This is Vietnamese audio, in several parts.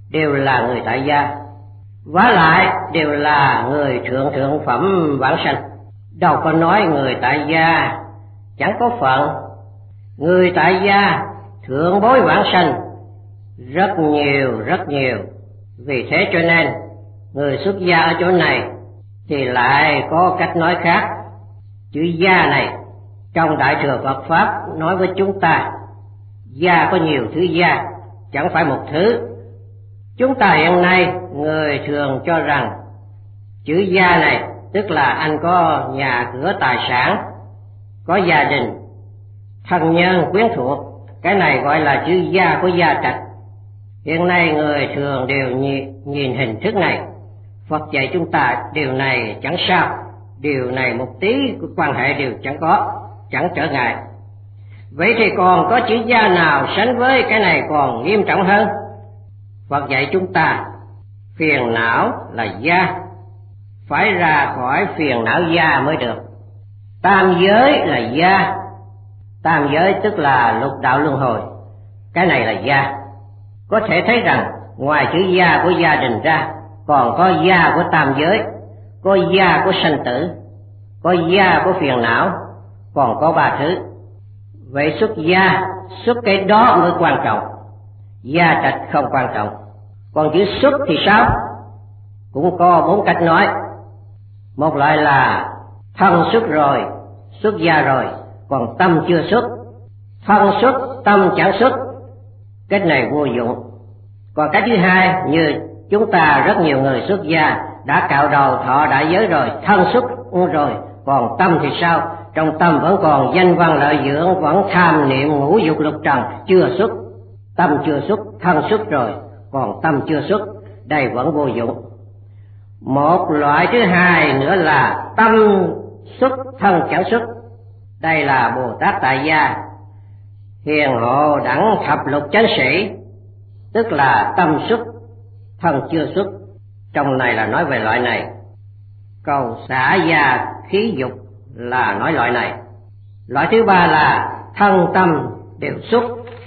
đều là người tại gia, vả lại đều là người thượng phẩm vãng sanh. Đâu có nói người tại gia chẳng có phận. Người tại gia thượng bối vãng sanh rất nhiều. Vì thế cho nên người xuất gia ở chỗ này thì lại có cách nói khác. Chữ gia này trong Đại Thừa Phật Pháp nói với chúng ta, gia có nhiều thứ gia, chẳng phải một thứ. Chúng ta hiện nay người thường cho rằng chữ gia này tức là anh có nhà cửa tài sản, có gia đình, thân nhân quyến thuộc, cái này gọi là chữ gia của gia trạch. Hiện nay người thường đều nhìn hình thức này. Phật dạy chúng ta điều này chẳng sao, điều này một tí quan hệ đều chẳng có, chẳng trở ngại. Vậy thì còn có chữ gia nào sánh với cái này còn nghiêm trọng hơn? Phật dạy chúng ta phiền não là gia, phải ra khỏi phiền não gia mới được. Tam giới là gia, tam giới tức là lục đạo luân hồi, cái này là gia. Có thể thấy rằng ngoài chữ gia của gia đình ra còn có gia của tam giới, có gia của sanh tử, có gia của phiền não, còn có ba thứ. Vậy xuất gia, xuất cái đó mới quan trọng, gia trạch không quan trọng. Còn chữ xuất thì sao? Cũng có 4 cách nói. Một loại là thân xuất rồi, xuất gia rồi, còn tâm chưa xuất. Thân xuất, tâm chẳng xuất, cách này vô dụng. Còn cái thứ hai, như chúng ta rất nhiều người xuất gia đã cạo đầu thọ đại giới rồi, thân xuất rồi, còn tâm thì sao? Trong tâm vẫn còn danh văn lợi dưỡng, vẫn tham niệm ngũ dục lục trần, chưa xuất. Tâm chưa xuất, thân xuất rồi, còn tâm chưa xuất, đây vẫn vô dụng. Một loại thứ hai nữa là tâm xuất, thân chẳng xuất. Đây là Bồ Tát tại gia, hiền hộ đẳng thập lục chánh sĩ, tức là tâm xuất, thân chưa xuất. Trong này là nói về loại này. Cầu xả gia khí dục là nói loại này. Loại thứ ba là thân tâm đều xuất,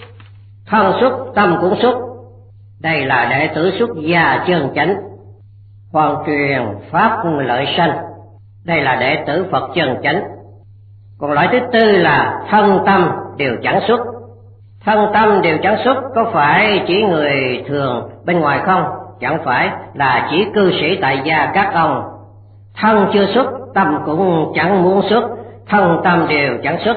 thân xuất tâm cũng xuất. Đây là đệ tử xuất gia chân chánh, hoàn truyền pháp lợi sanh, đây là đệ tử Phật chân chánh. Còn loại thứ tư là thân tâm đều chẳng xuất. Thân tâm đều chẳng xuất có phải chỉ người thường bên ngoài không? Chẳng phải, là chỉ cư sĩ tại gia các ông. Thân chưa xuất, tâm cũng chẳng muốn xuất, thân tâm đều chẳng xuất,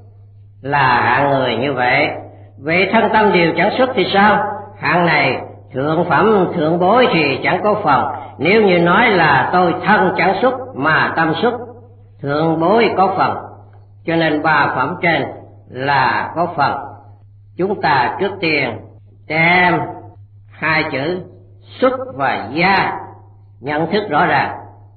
là hạng người như vậy. Vậy thân tâm đều chẳng xuất thì sao? Hạng này thượng phẩm thượng bối thì chẳng có phần. Nếu như nói là tôi thân chẳng xuất mà tâm xuất, thượng bối có phần, cho nên 3 phẩm trên là có phần. Chúng ta trước tiên đem 2 chữ xuất và gia nhận thức rõ ràng.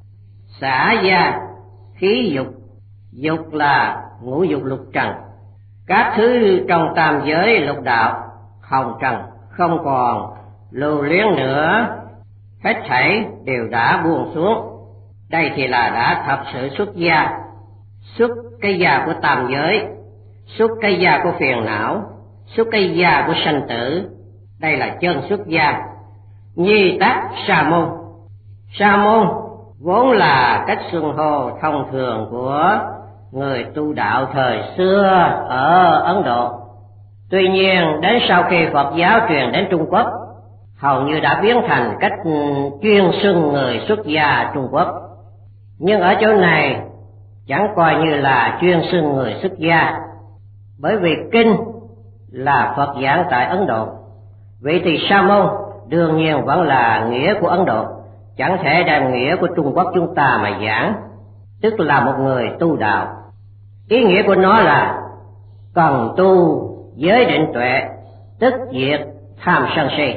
Xả gia khí dục, dục là ngũ dục lục trần, các thứ trong tam giới lục đạo hồng trần không còn lưu luyến nữa, hết thảy đều đã buông xuống. Đây thì là đã thật sự xuất gia, xuất cái gia của tam giới, xuất cái gia của phiền não, xuất cái gia của sanh tử. Đây là chân xuất gia. Nhi tác sa môn. Sa môn vốn là cách xưng hô thông thường của người tu đạo thời xưa ở Ấn Độ. Tuy nhiên đến sau khi Phật giáo truyền đến Trung Quốc, hầu như đã biến thành cách chuyên xưng người xuất gia Trung Quốc. Nhưng ở chỗ này chẳng coi như là chuyên xưng người xuất gia, bởi vì kinh là Phật giảng tại Ấn Độ. Vậy thì sa môn đương nhiên vẫn là nghĩa của Ấn Độ, chẳng thể đem nghĩa của Trung Quốc chúng ta mà giảng, tức là một người tu đạo. Ý nghĩa của nó là cần tu giới định tuệ, tức diệt tham sân si.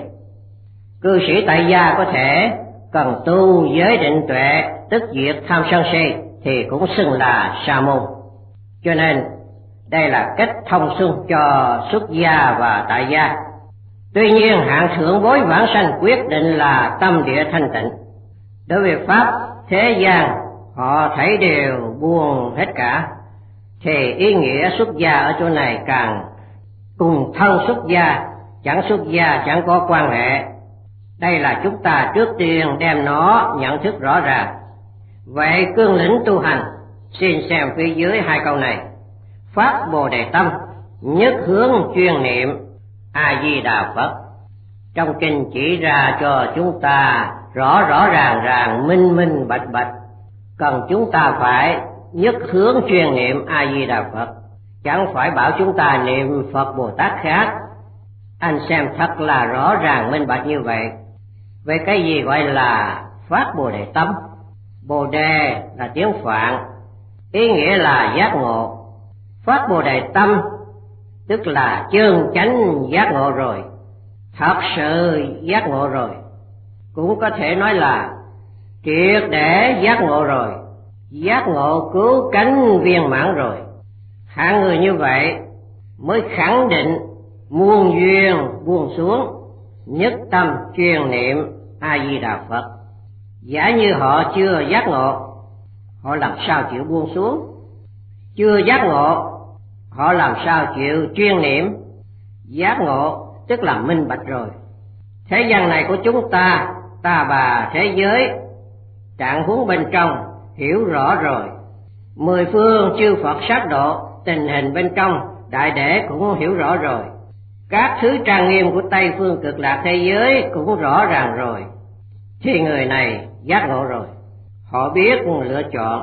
Cư sĩ tại gia có thể cần tu giới định tuệ, tức diệt tham sân si, thì cũng xưng là sa môn. Cho nên đây là cách thông xuân cho xuất gia và tại gia. Tuy nhiên hạng thượng bối vãng sanh quyết định là tâm địa thanh tịnh. Đối với pháp thế gian họ thấy đều buông hết cả, thì ý nghĩa xuất gia ở chỗ này càng cùng thân xuất gia chẳng có quan hệ. Đây là chúng ta trước tiên đem nó nhận thức rõ ràng. Vậy cương lĩnh tu hành, xin xem phía dưới hai câu này. Phát Bồ Đề tâm, nhất hướng chuyên niệm A Di Đà Phật. Trong kinh chỉ ra cho chúng ta rõ ràng, minh bạch, cần chúng ta phải nhất hướng chuyên niệm A Di Đà Phật, chẳng phải bảo chúng ta niệm Phật Bồ Tát khác. Anh xem thật là rõ ràng minh bạch như vậy. Vậy cái gì gọi là phát Bồ Đề tâm? Bồ Đề là tiếng Phạn, ý nghĩa là giác ngộ. Phát Bồ Đề tâm tức là chân chánh giác ngộ rồi, thật sự giác ngộ rồi. Cũng có thể nói là triệt để giác ngộ rồi, giác ngộ cứu cánh viên mãn rồi. Hạng người như vậy mới khẳng định muôn duyên buông xuống, nhất tâm chuyên niệm A Di Đà Phật. Giả như họ chưa giác ngộ, họ làm sao chịu buông xuống? Chưa giác ngộ, họ làm sao chịu chuyên niệm? Giác ngộ tức là minh bạch rồi. Thế gian này của chúng ta, ta bà thế giới, trạng huống bên trong hiểu rõ rồi. Mười phương chư Phật sát độ, tình hình bên trong đại để cũng hiểu rõ rồi. Các thứ trang nghiêm của Tây phương cực lạc thế giới cũng rõ ràng rồi. Thì người này giác ngộ rồi, họ biết lựa chọn,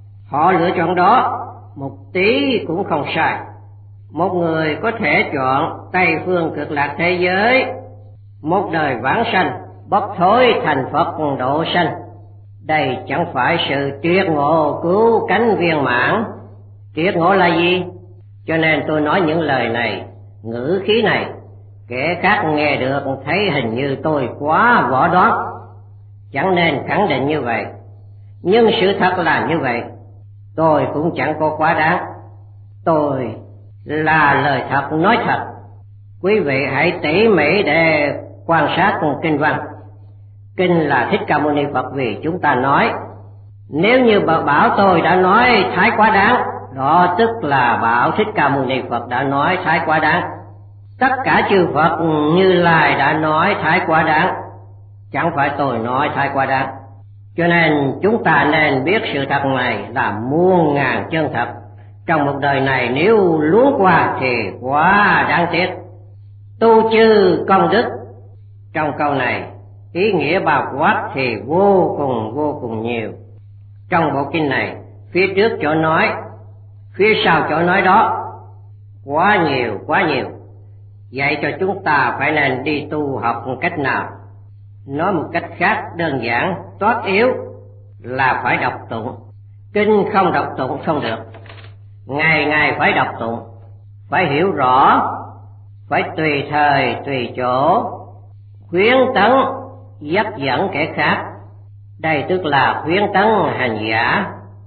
họ lựa chọn đó một tí cũng không sai. Một người có thể chọn Tây phương cực lạc thế giới, một đời vãng sanh, bốc thối thành Phật độ sanh. Đây chẳng phải sự triệt ngộ cứu cánh viên mãn. Triệt ngộ là gì? Cho nên tôi nói những lời này, ngữ khí này, kẻ khác nghe được thấy hình như tôi quá võ đoán, chẳng nên khẳng định như vậy. Nhưng sự thật là như vậy. Tôi cũng chẳng có quá đáng. Tôi là lời thật nói thật. Quý vị hãy tỉ mỉ để quan sát kinh văn. Kinh là Thích Ca Mâu Ni Phật vì chúng ta nói. Nếu như bảo tôi đã nói thái quá đáng, đó tức là bảo Thích Ca Mâu Ni Phật đã nói thái quá đáng. Tất cả chư Phật Như Lai đã nói thái quá đáng, chẳng phải tôi nói thái quá đáng. Cho nên chúng ta nên biết sự thật này là muôn ngàn chân thật. Trong một đời này nếu luống qua thì quá đáng tiếc. Tu chư công đức, trong câu này ý nghĩa bao quát thì vô cùng nhiều. Trong bộ kinh này, phía trước chỗ nói, phía sau chỗ nói đó, quá nhiều. Vậy cho chúng ta phải nên đi tu học một cách nào? Nói một cách khác đơn giản, toát yếu là phải đọc tụng. Kinh không đọc tụng không được. Ngày phải đọc tụng, phải hiểu rõ, phải tùy thời tùy chỗ, khuyến tấn dắt dẫn kẻ khác. Đây tức là khuyến tấn hành giả,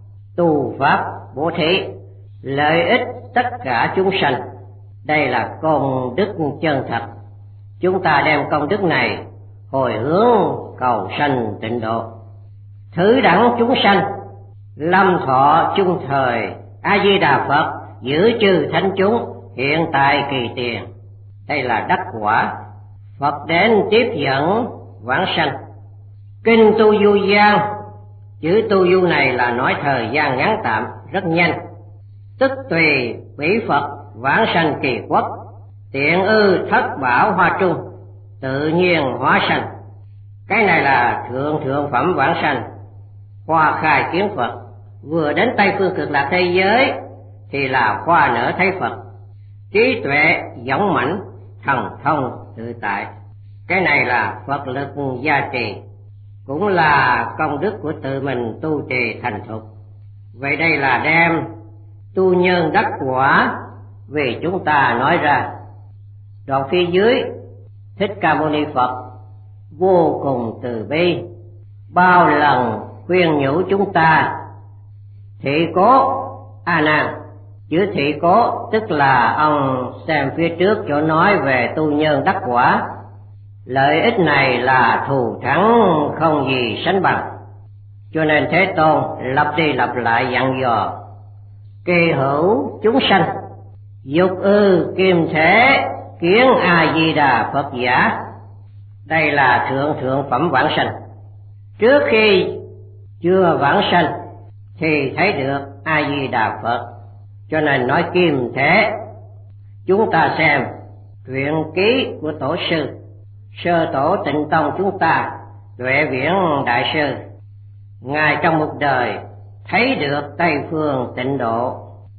tu pháp bố thí, lợi ích tất cả chúng sanh. Đây là công đức chân thật. Chúng ta đem công đức này hồi hướng cầu sanh tịnh độ. Thứ đẳng chúng sanh, lâm thọ chung thời, A Di Đà Phật giữ chư thánh chúng hiện tại kỳ tiền. Đây là đắc quả. Phật đến tiếp dẫn vãng sanh. Kinh Tu Du Giang, chữ Tu Du này là nói thời gian ngắn tạm, rất nhanh. Tức tùy bỉ Phật vãng sanh kỳ quốc, tiện ư thất bảo hoa trung, tự nhiên hóa sanh. Cái này là thượng phẩm vãng sanh, hoa khai kiến Phật. Vừa đến Tây phương cực lạc thế giới thì là hoa nở thấy Phật, trí tuệ dũng mãnh, thần thông tự tại. Cái này là Phật lực gia trì, cũng là công đức của tự mình tu trì thành thục. Vậy đây là đem tu nhân đắc quả vì chúng ta nói ra. Đoạn phía dưới, Thích Ca Mâu Ni Phật vô cùng từ bi, bao lần khuyên nhủ chúng ta. Thị cố A Nan, chữ thị cố tức là ông xem phía trước chỗ nói về tu nhân đắc quả. Lợi ích này là thù thắng không gì sánh bằng. Cho nên Thế Tôn lặp đi lặp lại dặn dò: kỳ hữu chúng sanh, dục ư kim thể kiến A Di Đà Phật giả. Đây là thượng thượng phẩm vãng sanh. Trước khi chưa vãng sanh thì thấy được A Di Đà Phật, cho nên nói kim thế. Chúng ta xem truyện ký của tổ sư sơ tổ Tịnh Tông chúng ta, Tuệ Viễn đại sư. Ngài trong một đời thấy được Tây phương tịnh độ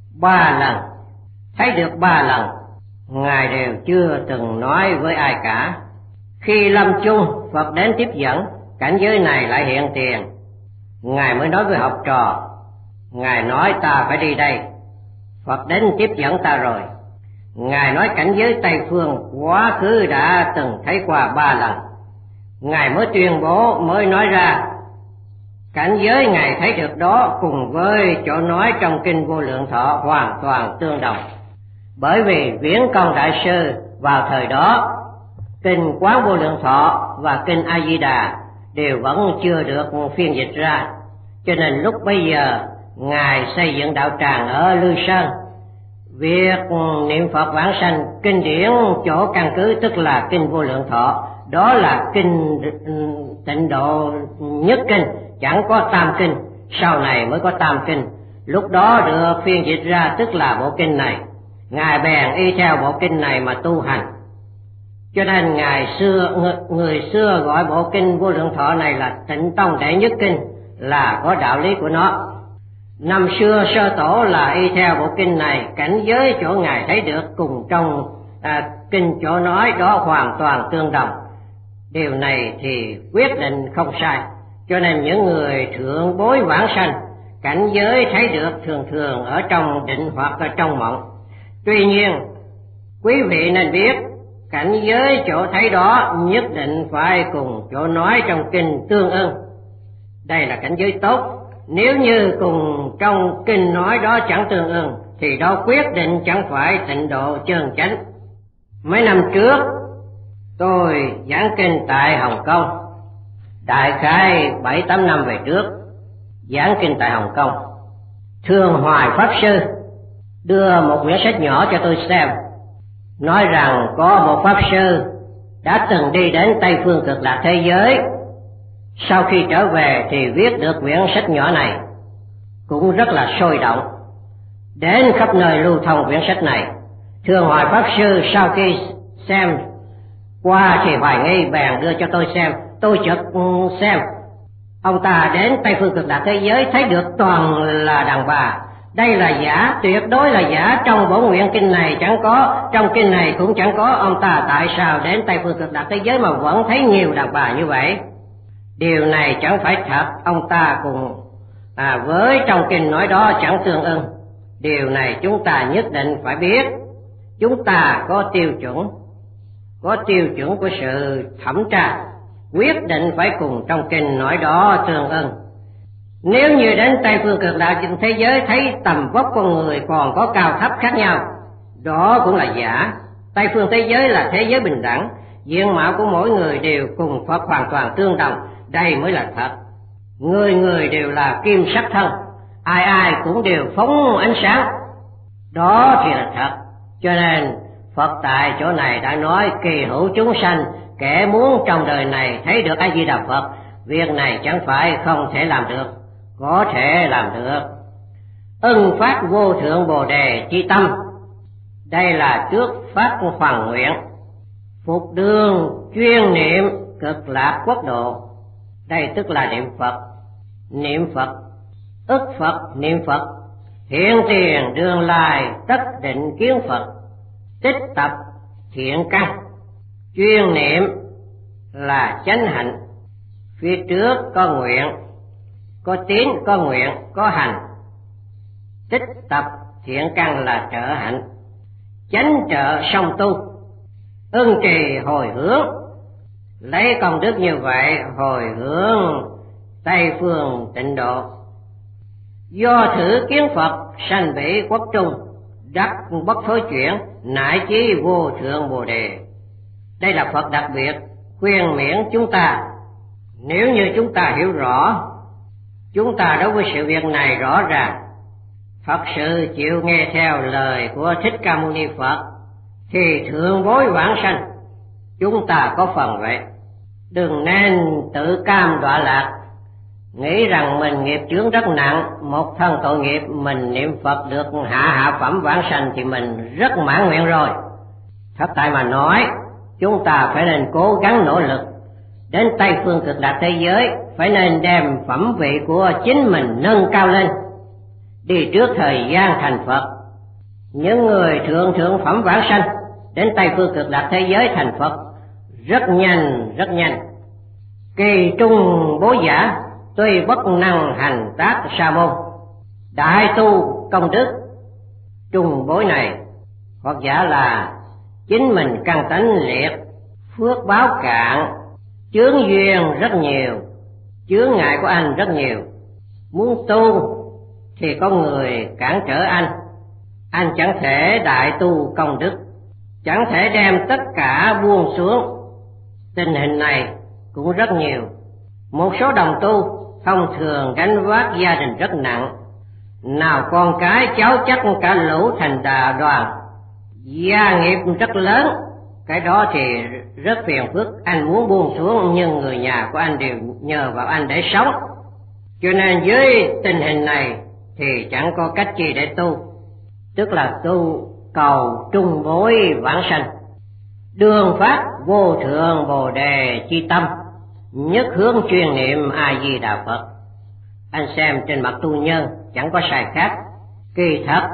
3 lần, thấy được 3 lần, Ngài đều chưa từng nói với ai cả. Khi lâm chung, Phật đến tiếp dẫn, cảnh giới này lại hiện tiền. Ngài mới nói với học trò, Ngài nói ta phải đi đây, Phật đến tiếp dẫn ta rồi. Ngài nói cảnh giới Tây phương quá khứ đã từng thấy qua 3 lần. Ngài mới tuyên bố, mới nói ra cảnh giới Ngài thấy được đó cùng với chỗ nói trong Kinh Vô Lượng Thọ hoàn toàn tương đồng. Bởi vì Viễn Công đại sư vào thời đó, Kinh Quán Vô Lượng Thọ và Kinh A Di Đà đều vẫn chưa được phiên dịch ra, cho nên lúc bây giờ Ngài xây dựng đạo tràng ở Lư Sơn. Việc niệm Phật vãng sanh kinh điển chỗ căn cứ tức là Kinh Vô Lượng Thọ, đó là kinh tịnh độ nhất kinh, chẳng có tam kinh, sau này mới có tam kinh. Lúc đó được phiên dịch ra tức là bộ kinh này. Ngài bèn y theo bộ kinh này mà tu hành, cho nên người xưa gọi bộ Kinh Vô Lượng Thọ này là Tịnh Tông đệ nhất kinh, là có đạo lý của nó. Năm xưa sơ tổ là y theo bộ kinh này, cảnh giới chỗ Ngài thấy được cùng trong kinh chỗ nói đó hoàn toàn tương đồng. Điều này thì quyết định không sai, cho nên những người thượng bối vãng sanh, cảnh giới thấy được thường thường ở trong định hoặc ở trong mộng. Tuy nhiên, quý vị nên biết, cảnh giới chỗ thấy đó nhất định phải cùng chỗ nói trong kinh tương ưng. Đây là cảnh giới tốt. Nếu như cùng trong kinh nói đó chẳng tương ưng, thì đó quyết định chẳng phải tịnh độ chân chánh. Mấy năm trước, tôi giảng kinh tại Hồng Kông, đại khái 7-8 năm về trước, giảng kinh tại Hồng Kông. Thường Hoài Pháp Sư đưa một quyển sách nhỏ cho tôi xem, nói rằng có một Pháp Sư đã từng đi đến Tây phương cực lạc thế giới, sau khi trở về thì viết được quyển sách nhỏ này, cũng rất là sôi động, đến khắp nơi lưu thông quyển sách này. Thường Hoài Pháp Sư sau khi xem qua thì hoài nghi, bèn đưa cho tôi xem. Tôi chợt xem, ông ta đến Tây phương cực lạc thế giới thấy được toàn là đàn bà. Đây là giả, tuyệt đối là giả, trong bổn nguyện kinh này chẳng có, trong kinh này cũng chẳng có. Ông ta tại sao đến Tây phương cực lạc thế giới mà vẫn thấy nhiều đàn bà như vậy? Điều này chẳng phải thật, ông ta cùng với trong kinh nói đó chẳng tương ưng. Điều này chúng ta nhất định phải biết. Chúng ta có tiêu chuẩn của sự thẩm tra, quyết định phải cùng trong kinh nói đó tương ưng. Nếu như đến Tây phương cực lạc thế giới thấy tầm vóc con người còn có cao thấp khác nhau, đó cũng là giả. Tây phương thế giới là thế giới bình đẳng, diện mạo của mỗi người đều cùng Phật hoàn toàn tương đồng, đây mới là thật. Người người đều là kim sắc thân, ai ai cũng đều phóng ánh sáng, đó thì là thật. Cho nên Phật tại chỗ này đã nói kỳ hữu chúng sanh, kẻ muốn trong đời này thấy được A Di Đà Phật, việc này chẳng phải không thể làm được, có thể làm được. Ưng phát vô thượng bồ đề chi tâm, đây là trước phát hoàn nguyện, phục đường chuyên niệm cực lạc quốc độ. Đây tức là niệm Phật, ức Phật, niệm Phật, hiện tiền đường lai tất định kiến Phật, tích tập thiện căn, chuyên niệm là chánh hạnh. Phía trước có nguyện, có tín, có nguyện, có hành. Tích tập thiện căn là trợ hạnh, chánh trợ song tu, ưng trì hồi hướng. Lấy công đức như vậy hồi hướng Tây phương tịnh độ. Do thử kiến Phật sanh bỉ quốc trung, đắc bất thối chuyển, nại chí vô thượng bồ đề. Đây là Phật đặc biệt khuyên miễn chúng ta. Nếu như chúng ta hiểu rõ, chúng ta đối với sự việc này rõ ràng, thật sự chịu nghe theo lời của Thích Ca Mâu Ni Phật, thì thượng bối vãng sanh chúng ta có phần vậy. Đừng nên tự cam đọa lạc, nghĩ rằng mình nghiệp chướng rất nặng, một thân tội nghiệp, mình niệm Phật được hạ phẩm vãng sanh thì mình rất mãn nguyện rồi. Thật tại mà nói, chúng ta phải nên cố gắng nỗ lực, đến Tây phương cực lạc thế giới phải nên đem phẩm vị của chính mình nâng cao lên, đi trước thời gian thành Phật. Những người thượng phẩm vãng sanh đến Tây phương cực lạc thế giới thành Phật rất nhanh. Kỳ trung bối giả tuy bất năng hành tác sa môn, đại tu công đức. Trung bối này hoặc giả là chính mình căn tánh liệt, phước báo cạn, chướng duyên rất nhiều, chướng ngại của anh rất nhiều. Muốn tu thì có người cản trở anh chẳng thể đại tu công đức, chẳng thể đem tất cả buông xuống. Tình hình này cũng rất nhiều. Một số đồng tu thông thường gánh vác gia đình rất nặng, nào con cái cháu chắc cả lũ thành đoàn, gia nghiệp rất lớn. Cái đó thì rất phiền phức, anh muốn buông xuống nhưng người nhà của anh đều nhờ vào anh để sống. Cho nên với tình hình này thì chẳng có cách gì để tu, tức là tu cầu trung bối vãng sanh. Đường phát vô thượng bồ đề chi tâm, nhất hướng chuyên niệm A Di Đà Phật. Anh xem trên mặt tu nhân chẳng có sai khác. Kỳ thật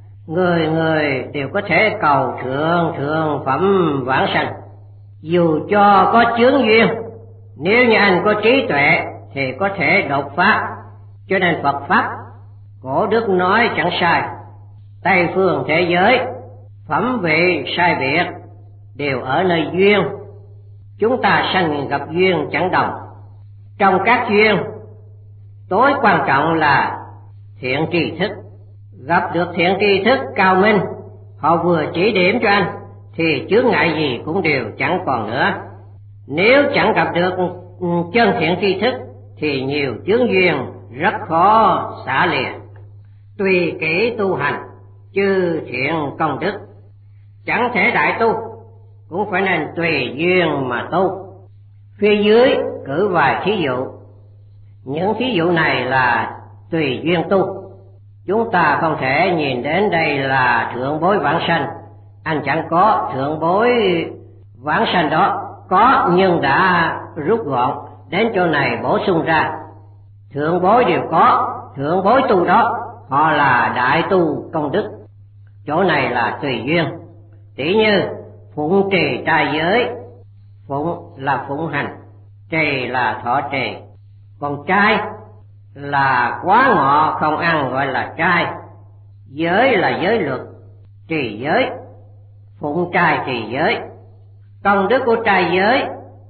người đều có thể cầu thượng phẩm vãng sanh, dù cho có chướng duyên. Nếu như anh có trí tuệ thì có thể đột phá. Cho nên Phật pháp cổ đức nói chẳng sai, Tây phương thế giới phẩm vị sai biệt đều ở nơi duyên. Chúng ta sanh gặp duyên chẳng đồng. Trong các duyên, tối quan trọng là thiện tri thức. Gặp được thiện tri thức cao minh, họ vừa chỉ điểm cho anh thì chướng ngại gì cũng đều chẳng còn nữa. Nếu chẳng gặp được chân thiện tri thức thì nhiều chướng duyên rất khó xả lìa. Tùy kỹ tu hành, chư thiện công đức, chẳng thể đại tu, cũng phải nên tùy duyên mà tu. Phía dưới cử vài thí dụ. Những thí dụ này là tùy duyên tu. Chúng ta không thể nhìn đến đây là thượng bối vãng sanh, anh chẳng có thượng bối vãng sanh đó, có nhưng đã rút gọn, đến chỗ này bổ sung ra. Thượng bối đều có, thượng bối tu đó họ là đại tu công đức. Chỗ này là tùy duyên. Tỷ như phụng trì trai giới, phụng là phụng hành, trì là thọ trì, còn trai là quá ngọ không ăn gọi là trai, giới là giới luật, trì giới, phụng trai trì giới. Công đức của trai giới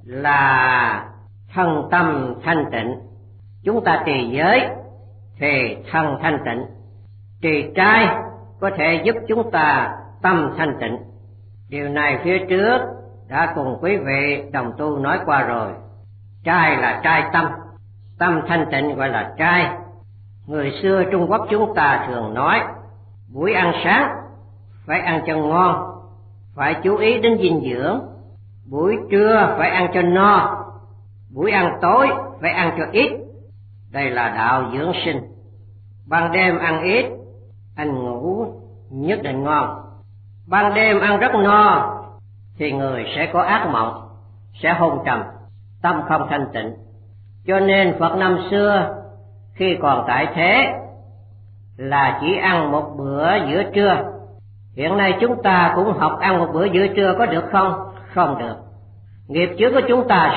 là thân tâm thanh tịnh. Chúng ta trì giới thì thân thanh tịnh, trì trai có thể giúp chúng ta tâm thanh tịnh. Điều này phía trước đã cùng quý vị đồng tu nói qua rồi. Trai là trai tâm, tâm thanh tịnh gọi là trai. Người xưa Trung Quốc chúng ta thường nói, buổi ăn sáng phải ăn cho ngon, phải chú ý đến dinh dưỡng. Buổi trưa phải ăn cho no, buổi ăn tối phải ăn cho ít. Đây là đạo dưỡng sinh. Ban đêm ăn ít, anh ngủ nhất định ngon. Ban đêm ăn rất no thì người sẽ có ác mộng, sẽ hôn trầm, tâm không thanh tịnh. Cho nên Phật năm xưa khi còn tại thế là chỉ ăn một bữa giữa trưa. Hiện nay chúng ta cũng học ăn một bữa giữa trưa, có được không? Không được. Nghiệp chướng của chúng ta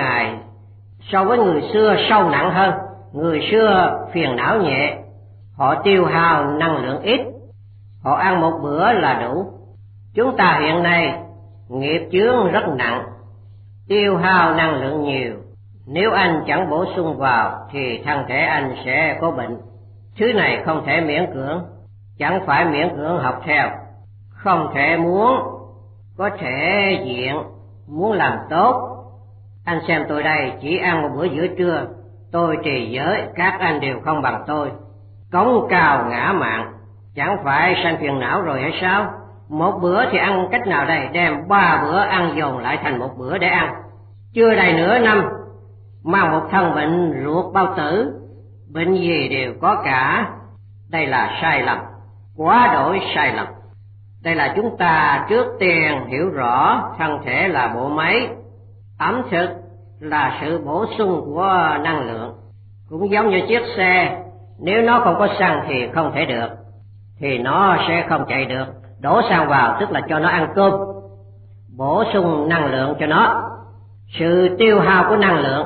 so với người xưa sâu nặng hơn. Người xưa phiền não nhẹ, họ tiêu hao năng lượng ít, họ ăn một bữa là đủ. Chúng ta hiện nay nghiệp chướng rất nặng, tiêu hao năng lượng nhiều. Nếu anh chẳng bổ sung vào thì thân thể anh sẽ có bệnh. Thứ này không thể miễn cưỡng, chẳng phải miễn cưỡng học theo. Không thể muốn, có thể diện, muốn làm tốt. Anh xem tôi đây, chỉ ăn một bữa giữa trưa, tôi trì giới, các anh đều không bằng tôi. Cống cao ngã mạn, chẳng phải sanh phiền não rồi hay sao? Một bữa thì ăn cách nào đây? Đem 3 bữa ăn dồn lại thành một bữa để ăn. chưa đầy nửa năm mang một thân bệnh ruột bao tử, bệnh gì đều có cả. Đây là sai lầm, quá đổi sai lầm. Đây là chúng ta trước tiên hiểu rõ thân thể là bộ máy, ẩm thực là sự bổ sung của năng lượng. Cũng giống như chiếc xe, nếu nó không có xăng thì không thể được, thì nó sẽ không chạy được. Đổ xăng vào tức là cho nó ăn cơm, bổ sung năng lượng cho nó. Sự tiêu hao của năng lượng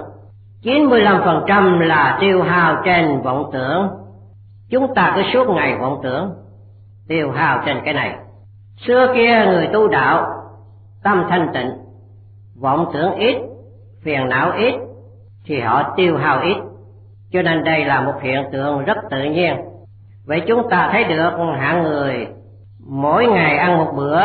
95% là tiêu hao trên vọng tưởng. Chúng ta cứ suốt ngày vọng tưởng, tiêu hao trên cái này. Xưa kia người tu đạo tâm thanh tịnh, vọng tưởng ít, phiền não ít, thì họ tiêu hao ít. Cho nên đây là một hiện tượng rất tự nhiên. Vậy chúng ta thấy được hạng người mỗi ngày ăn một bữa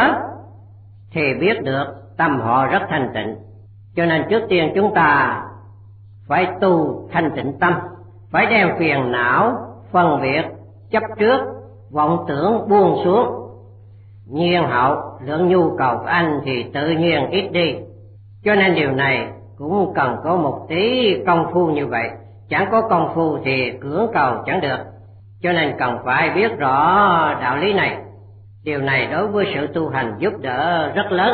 thì biết được tâm họ rất thanh tịnh. Cho nên trước tiên chúng ta phải tu thanh tịnh tâm, phải đem phiền não, phân biệt, chấp trước, vọng tưởng buông xuống. Nhiên hậu, lượng nhu cầu của anh thì tự nhiên ít đi. Cho nên điều này cũng cần có một tí công phu như vậy. Chẳng có công phu thì cưỡng cầu chẳng được. Cho nên cần phải biết rõ đạo lý này. Điều này đối với sự tu hành giúp đỡ rất lớn.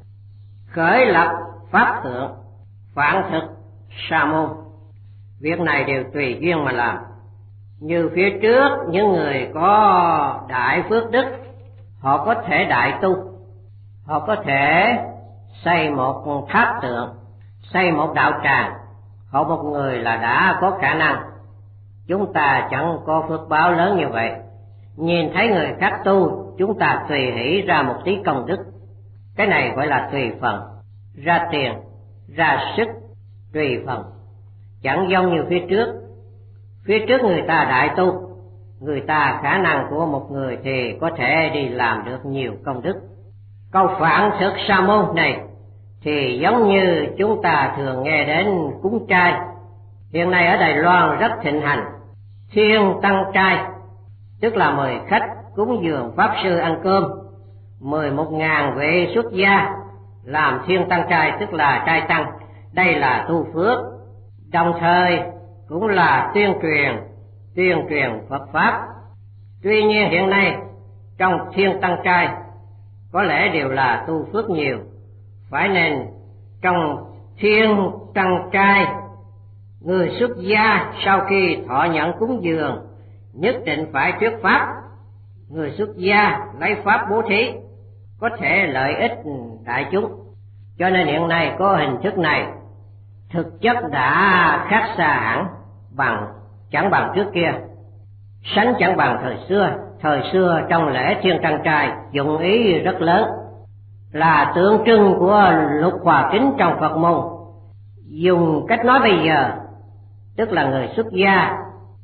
Khởi lập pháp tượng, phản thực sa môn, việc này đều tùy duyên mà làm. Như phía trước những người có đại phước đức, họ có thể đại tu, họ có thể xây một tháp tượng, xây một đạo tràng. Họ một người là đã có khả năng. Chúng ta chẳng có phước báo lớn như vậy. Nhìn thấy người khác tu, chúng ta tùy hỷ ra một tí công đức. Cái này gọi là tùy phần, ra tiền, ra sức, tùy phần. Chẳng giống như phía trước. Phía trước người ta đại tu, người ta khả năng của một người thì có thể đi làm được nhiều công đức. Câu phản thực sa môn này thì giống như chúng ta thường nghe đến cúng trai. Hiện nay ở Đài Loan rất thịnh hành thiên tăng trai, tức là mời khách cúng dường pháp sư ăn cơm, 11.000 vị xuất gia làm thiên tăng trai, tức là trai tăng. Đây là tu phước, đồng thời cũng là tuyên truyền Phật pháp. Tuy nhiên hiện nay trong thiên tăng trai có lẽ đều là tu phước nhiều, phải nên trong thiên tăng trai người xuất gia sau khi thọ nhận cúng dường nhất định phải thuyết pháp. Người xuất gia lấy pháp bố thí có thể lợi ích đại chúng. Cho nên hiện nay có hình thức này, thực chất đã khác xa hẳn, chẳng bằng trước kia, sánh chẳng bằng thời xưa. Thời xưa trong lễ thiên tăng trai dụng ý rất lớn, là tượng trưng của lục hòa kính trong Phật môn. Dùng cách nói bây giờ, tức là người xuất gia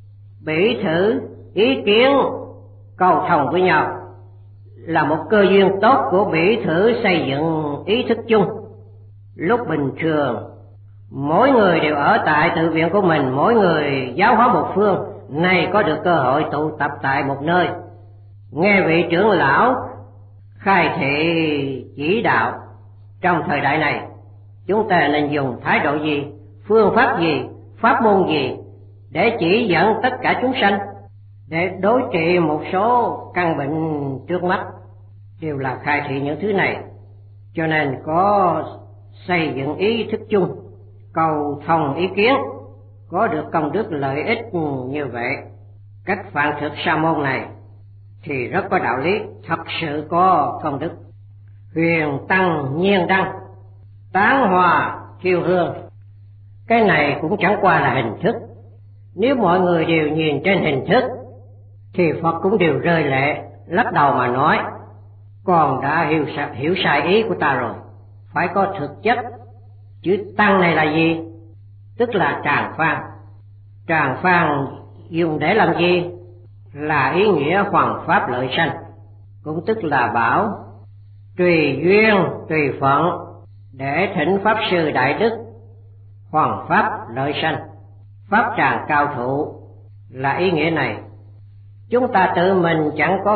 bỉ thử ý kiến cầu thông với nhau, là một cơ duyên tốt của bỉ thử xây dựng ý thức chung. Lúc bình thường mỗi người đều ở tại tự viện của mình, mỗi người giáo hóa một phương, nay có được cơ hội tụ tập tại một nơi, nghe vị trưởng lão khai thị chỉ đạo. Trong thời đại này chúng ta nên dùng thái độ gì, phương pháp gì, pháp môn gì để chỉ dẫn tất cả chúng sanh, để đối trị một số căn bệnh trước mắt, đều là khai thị những thứ này. Cho nên có xây dựng ý thức chung, cầu thông ý kiến, có được công đức lợi ích như vậy. Cách phản thực sa môn này thì rất có đạo lý, thật sự có công đức. Huyền tăng nhiên đăng, tán hòa thiêu hương, cái này cũng chẳng qua là hình thức. Nếu mọi người đều nhìn trên hình thức thì Phật cũng đều rơi lệ, lắc đầu mà nói: con đã hiểu sai ý của ta rồi, phải có thực chất. Chữ tăng này là gì? Tức là tràng phan. Tràng phan dùng để làm gì? Là ý nghĩa hoằng pháp lợi sanh, cũng tức là bảo tùy duyên tùy phận để thỉnh pháp sư đại đức, hoằng pháp lợi sanh, pháp tràng cao thụ, là ý nghĩa này. Chúng ta tự mình chẳng có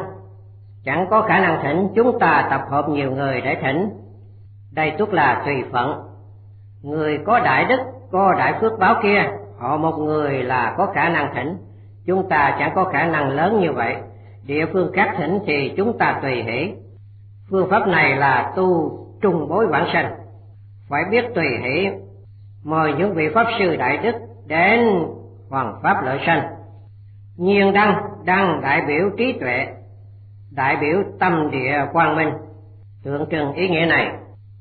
khả năng thỉnh, chúng ta tập hợp nhiều người để thỉnh, đây tức là tùy phận. Người có đại đức, có đại phước báo kia, họ một người là có khả năng thỉnh, chúng ta chẳng có khả năng lớn như vậy. Địa phương khác thỉnh thì chúng ta tùy hỷ. Phương pháp này là tu trung bối vãng sanh, phải biết tùy hỷ, mời những vị pháp sư đại đức đến hoàng pháp lợi sanh. Nhiên đăng đại biểu trí tuệ, đại biểu tâm địa quang minh, tượng trưng ý nghĩa này.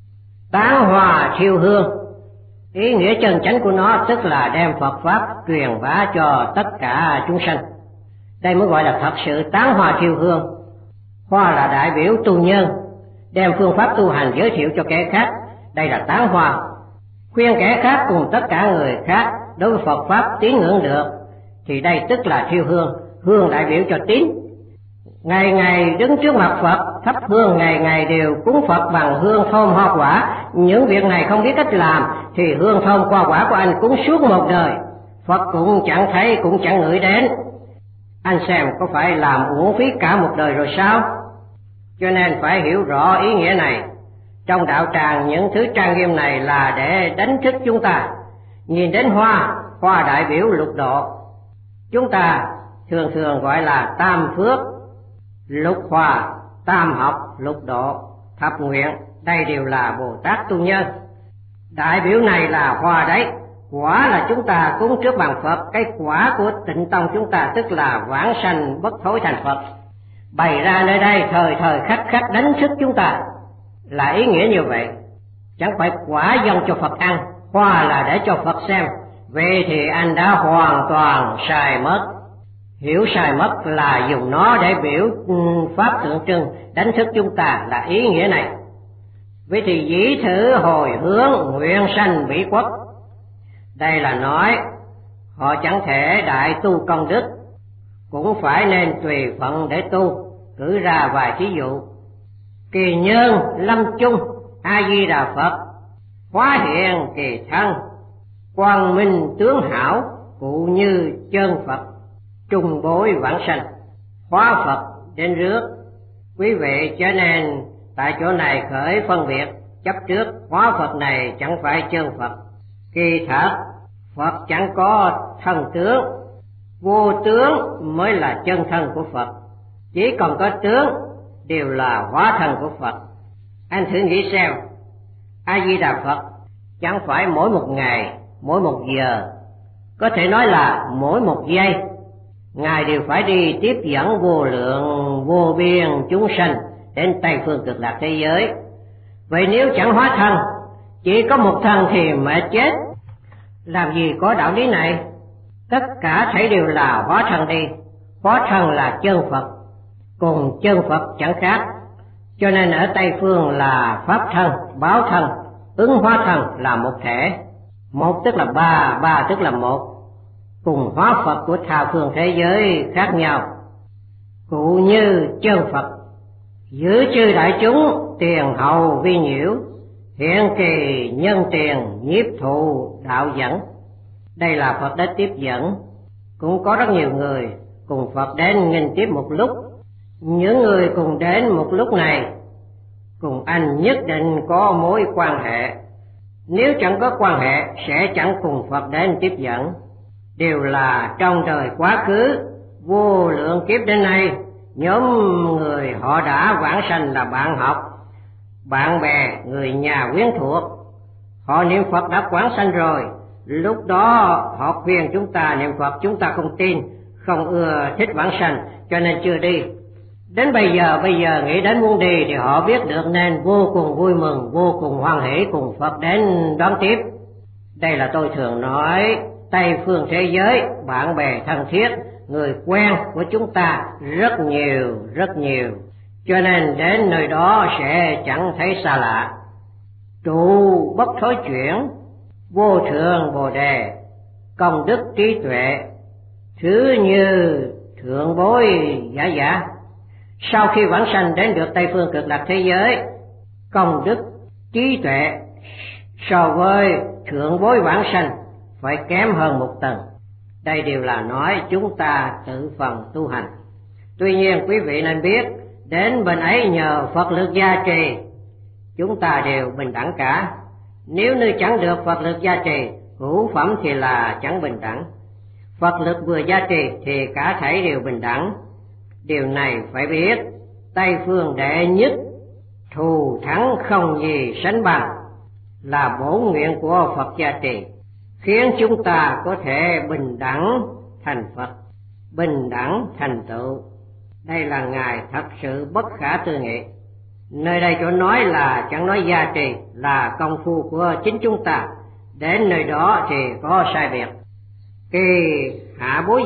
Tán hòa thiêu hương, ý nghĩa chân chánh của nó tức là đem Phật pháp truyền bá cho tất cả chúng sanh. Đây mới gọi là thật sự tán hòa thiêu hương. Hoa là đại biểu tu nhân, đem phương pháp tu hành giới thiệu cho kẻ khác, đây là tán hòa. Khuyên kẻ khác cùng tất cả người khác đối với Phật pháp tín ngưỡng được, thì đây tức là thiêu hương. Hương đại biểu cho tín. Ngày ngày đứng trước mặt Phật thắp hương, ngày ngày đều cúng Phật bằng hương thơm hoa quả. Những việc này không biết cách làm thì hương thơm hoa quả của anh cúng suốt một đời, Phật cũng chẳng thấy, cũng chẳng ngửi đến. Anh xem có phải làm uổng phí cả một đời rồi sao? Cho nên phải hiểu rõ ý nghĩa này. Trong đạo tràng những thứ trang nghiêm này là để đánh thức chúng ta. Nhìn đến hoa đại biểu lục độ. Chúng ta thường thường gọi là tam phước, lục hòa, tam học, lục độ, thập nguyện. Đây đều là Bồ Tát tu nhân. Đại biểu này là hoa đấy. Quả là chúng ta cúng trước bàn Phật. Cái quả của Tịnh Tông chúng ta tức là vãng sanh bất thối thành Phật, bày ra nơi đây thời thời khắc khắc đánh thức chúng ta, là ý nghĩa như vậy. Chẳng phải quả dâng cho Phật ăn, hoa là để cho Phật xem. Vậy thì anh đã hoàn toàn sai mất. Hiểu sai mất là dùng nó để biểu pháp tượng trưng đánh thức chúng ta, là ý nghĩa này. Vậy thì dĩ thử hồi hướng nguyện sanh Mỹ quốc. Đây là nói họ chẳng thể đại tu công đức, cũng phải nên tùy phận để tu. Cử ra vài thí dụ. Kỳ nhân lâm chung A Di Đà Phật, hóa hiện kỳ thân, quang minh tướng hảo, cụ như chân Phật, trung bối vãng sanh. Hóa Phật đến rước. Quý vị cho nên tại chỗ này khởi phân biệt chấp trước, hóa Phật này chẳng phải chân Phật. Kỳ thật Phật chẳng có thân tướng, vô tướng mới là chân thân của Phật. Chỉ còn có tướng đều là hóa thân của Phật. Anh thử nghĩ xem, A Di Đà Phật chẳng phải mỗi một ngày, mỗi một giờ, có thể nói là mỗi một giây, Ngài đều phải đi tiếp dẫn vô lượng vô biên chúng sanh đến Tây phương Cực Lạc thế giới. Vậy nếu chẳng hóa thân, chỉ có một thân thì mệt chết. Làm gì có đạo lý này? Tất cả thảy đều là hóa thân đi. Hóa thân là chân Phật, cùng chân Phật chẳng khác. Cho nên ở Tây phương là pháp thân, báo thân, ứng hóa thân là một thể. Một tức là ba, ba tức là một. Cùng hóa Phật của tha phương thế giới khác nhau. Cụ như chân Phật, giữ chư đại chúng tiền hậu vi nhiễu, hiện kỳ nhân tiền nhiếp thụ đạo dẫn. Đây là Phật đến tiếp dẫn. Cũng có rất nhiều người cùng Phật đến nghênh tiếp một lúc. Những người cùng đến một lúc này cùng anh nhất định có mối quan hệ. Nếu chẳng có quan hệ sẽ chẳng cùng Phật đến tiếp dẫn. Đều là trong đời quá khứ vô lượng kiếp đến nay, nhóm người họ đã vãng sanh là bạn học, bạn bè, người nhà quyến thuộc. Họ niệm Phật đã vãng sanh rồi. Lúc đó họ khuyên chúng ta niệm Phật, chúng ta không tin, không ưa thích vãng sanh, cho nên chưa đi. Đến bây giờ nghĩ đến muốn đi thì họ biết được nên vô cùng vui mừng, vô cùng hoan hỷ cùng Phật đến đón tiếp. Đây là tôi thường nói, Tây phương thế giới, bạn bè thân thiết, người quen của chúng ta rất nhiều. Cho nên đến nơi đó sẽ chẳng thấy xa lạ. Trụ bất thối chuyển, vô thượng Bồ Đề, công đức trí tuệ, thứ như thượng bối giả. Sau khi vãng sanh đến được Tây phương Cực Lạc thế giới, công đức trí tuệ so với thượng bối vãng sanh phải kém hơn một tầng. Đây đều là nói chúng ta tự phần tu hành. Tuy nhiên quý vị nên biết, đến bên ấy nhờ Phật lực gia trì, chúng ta đều bình đẳng cả. Nếu như chẳng được Phật lực gia trì, hữu phẩm thì là chẳng bình đẳng. Phật lực vừa gia trì thì cả thảy đều bình đẳng. Điều này phải biết, Tây phương đệ nhất, thù thắng không gì sánh bằng, là bổn nguyện của Phật gia trì, khiến chúng ta có thể bình đẳng thành Phật, bình đẳng thành tựu. Đây là Ngài thật sự bất khả tư nghị. Nơi đây chỗ nói là chẳng nói gia trì, là công phu của chính chúng ta, đến nơi đó thì có sai biệt. Kỳ hạ bối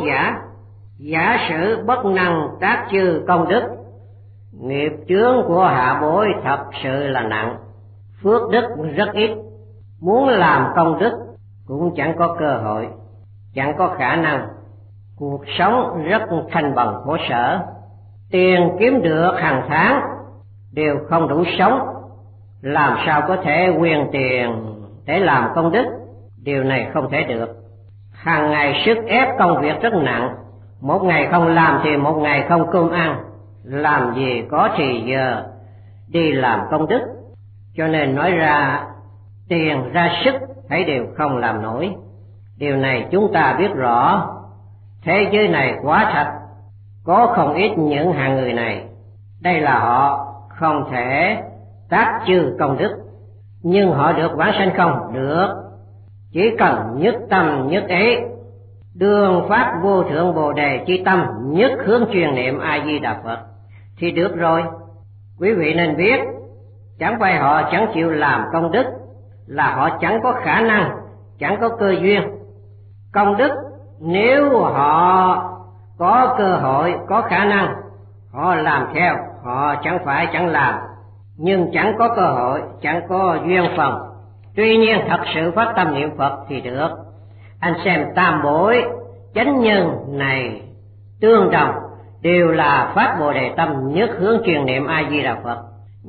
giả sử bất năng tác chư công đức, nghiệp chướng của hạ bối thật sự là nặng, phước đức rất ít, muốn làm công đức cũng chẳng có cơ hội, chẳng có khả năng. Cuộc sống rất thanh bần khổ sở, tiền kiếm được hàng tháng đều không đủ sống, làm sao có thể quyên tiền để làm công đức? Điều này không thể được. Hàng ngày sức ép công việc rất nặng, một ngày không làm thì một ngày không cơm ăn, làm gì có thì giờ đi làm công đức. Cho nên nói ra tiền ra sức thấy đều không làm nổi. Điều này chúng ta biết rõ. Thế giới này quá thật, có không ít những hạng người này. Đây là họ không thể tác chư công đức, nhưng họ được vãng sanh không? Được. Chỉ cần nhất tâm nhất ý, đường phát vô thượng bồ đề chi tâm, nhất hướng truyền niệm A Di Đà Phật thì được rồi. Quý vị nên biết, chẳng phải họ chẳng chịu làm công đức, là họ chẳng có khả năng, chẳng có cơ duyên. Công đức nếu họ có cơ hội, có khả năng, họ làm theo, họ chẳng phải chẳng làm, nhưng chẳng có cơ hội, chẳng có duyên phần. Tuy nhiên thật sự phát tâm niệm Phật thì được. Anh xem tam bối chánh nhân này tương đồng, đều là phát bồ đề tâm, nhất hướng truyền niệm A Di Đà Phật.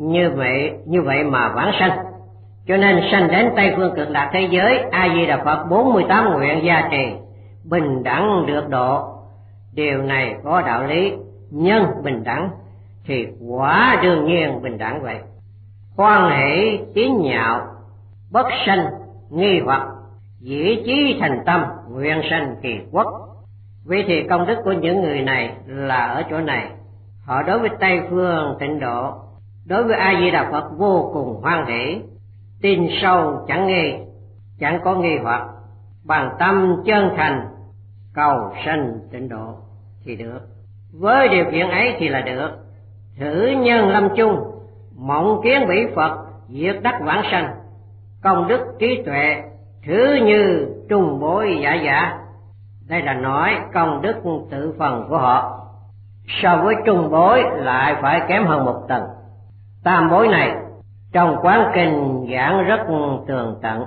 Như vậy mà vãng sanh. Cho nên sanh đến Tây phương cực lạc thế giới, A Di Đà Phật 48 nguyện gia trì, bình đẳng được độ. Điều này có đạo lý, nhân bình đẳng thì quả đương nhiên bình đẳng vậy. Hoan hỷ tín nhạo, bất sanh nghi hoặc, dĩ chí thành tâm, nguyện sanh kỳ quốc. Vì thì công đức của những người này là ở chỗ này. Họ đối với Tây phương tịnh độ, đối với A Di Đà Phật vô cùng hoan hỷ, tin sâu chẳng nghi, chẳng có nghi hoặc, bằng tâm chân thành cầu sanh tịnh độ thì được. Với điều kiện ấy thì là được. Thử nhân lâm chung, mộng kiến bỉ Phật, diệt đắc vãng sanh, công đức trí tuệ thứ như trung bối giả. Đây là nói công đức tự phần của họ so với trung bối lại phải kém hơn một tầng. Tam bối này trong quán kinh giảng rất tường tận,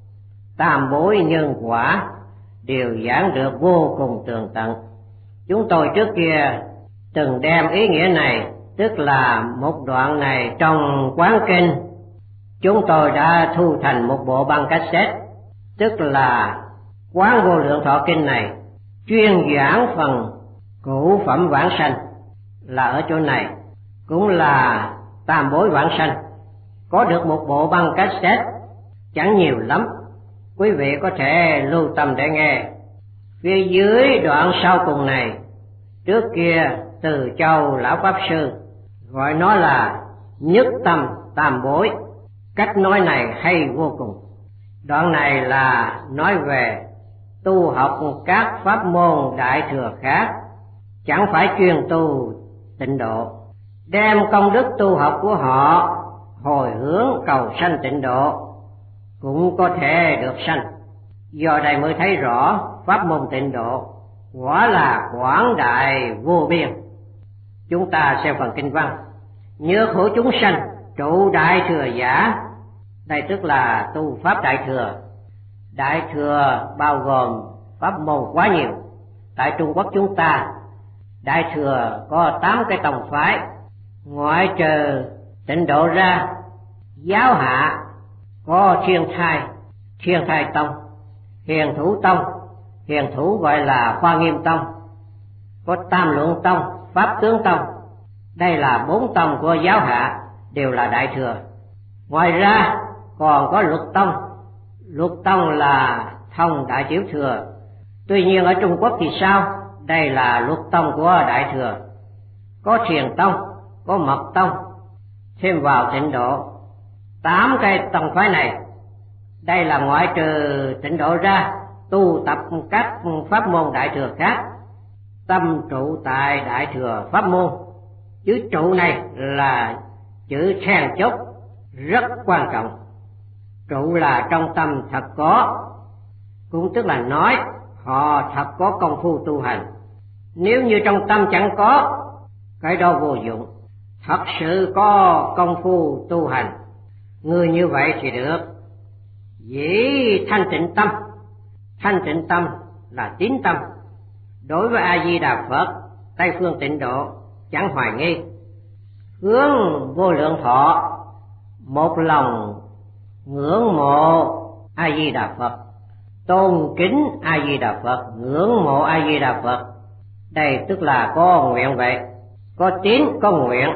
tam bối nhân quả đều giảng được vô cùng tường tận. Chúng tôi trước kia từng đem ý nghĩa này, tức là một đoạn này trong quán kinh, chúng tôi đã thu thành một bộ băng cassette, tức là Quán Vô Lượng Thọ Kinh này chuyên giảng phần cửu phẩm vãng sanh, là ở chỗ này cũng là tam bối vãng sanh. Có được một bộ băng cassette chẳng nhiều lắm, quý vị có thể lưu tâm để nghe. Phía dưới đoạn sau cùng này, trước kia Từ Châu lão pháp sư gọi nó là nhất tâm tam bối. Cách nói này hay vô cùng. Đoạn này là nói về tu học các pháp môn đại thừa khác, chẳng phải chuyên tu tịnh độ, đem công đức tu học của họ hồi hướng cầu sanh tịnh độ cũng có thể được sanh. Do đây mới thấy rõ pháp môn tịnh độ quả là quảng đại vô biên. Chúng ta xem phần kinh văn: nhớ khổ chúng sanh trụ đại thừa giả. Đây tức là tu pháp đại thừa. Đại thừa bao gồm pháp môn quá nhiều. Tại Trung Quốc chúng ta, đại thừa có 8 cái tông phái, ngoại trừ tịnh độ ra, giáo hạ có Thiên Thai Tông, Hiền Thủ Tông, Hiền Thủ gọi là Hoa Nghiêm Tông, có Tam Luận Tông, Pháp Tướng Tông. Đây là 4 tông của giáo hạ, đều là đại thừa. Ngoài ra còn có luật tông. Luật tông là thông Đại Tiểu Thừa. Tuy nhiên ở Trung Quốc thì sao? Đây là luật tông của Đại Thừa. Có Thiền tông, có Mật tông, thêm vào Tịnh độ. 8 cái tông phái này, đây là ngoại trừ Tịnh độ ra, tu tập các pháp môn Đại Thừa khác, tâm trụ tại Đại Thừa pháp môn. Chữ trụ này là chữ then chốt rất quan trọng. Trụ là trong tâm thật có, cũng tức là nói họ thật có công phu tu hành. Nếu như trong tâm chẳng có, cái đó vô dụng. Thật sự có công phu tu hành, người như vậy thì được. Dĩ thanh tịnh tâm. Thanh tịnh tâm là tín tâm. Đối với A Di Đà Phật, Tây phương Tịnh độ chẳng hoài nghi. Hướng Vô Lượng Thọ, một lòng ngưỡng mộ A Di Đà Phật, tôn kính A Di Đà Phật, ngưỡng mộ A Di Đà Phật. Đây tức là có nguyện vậy, có tín có nguyện.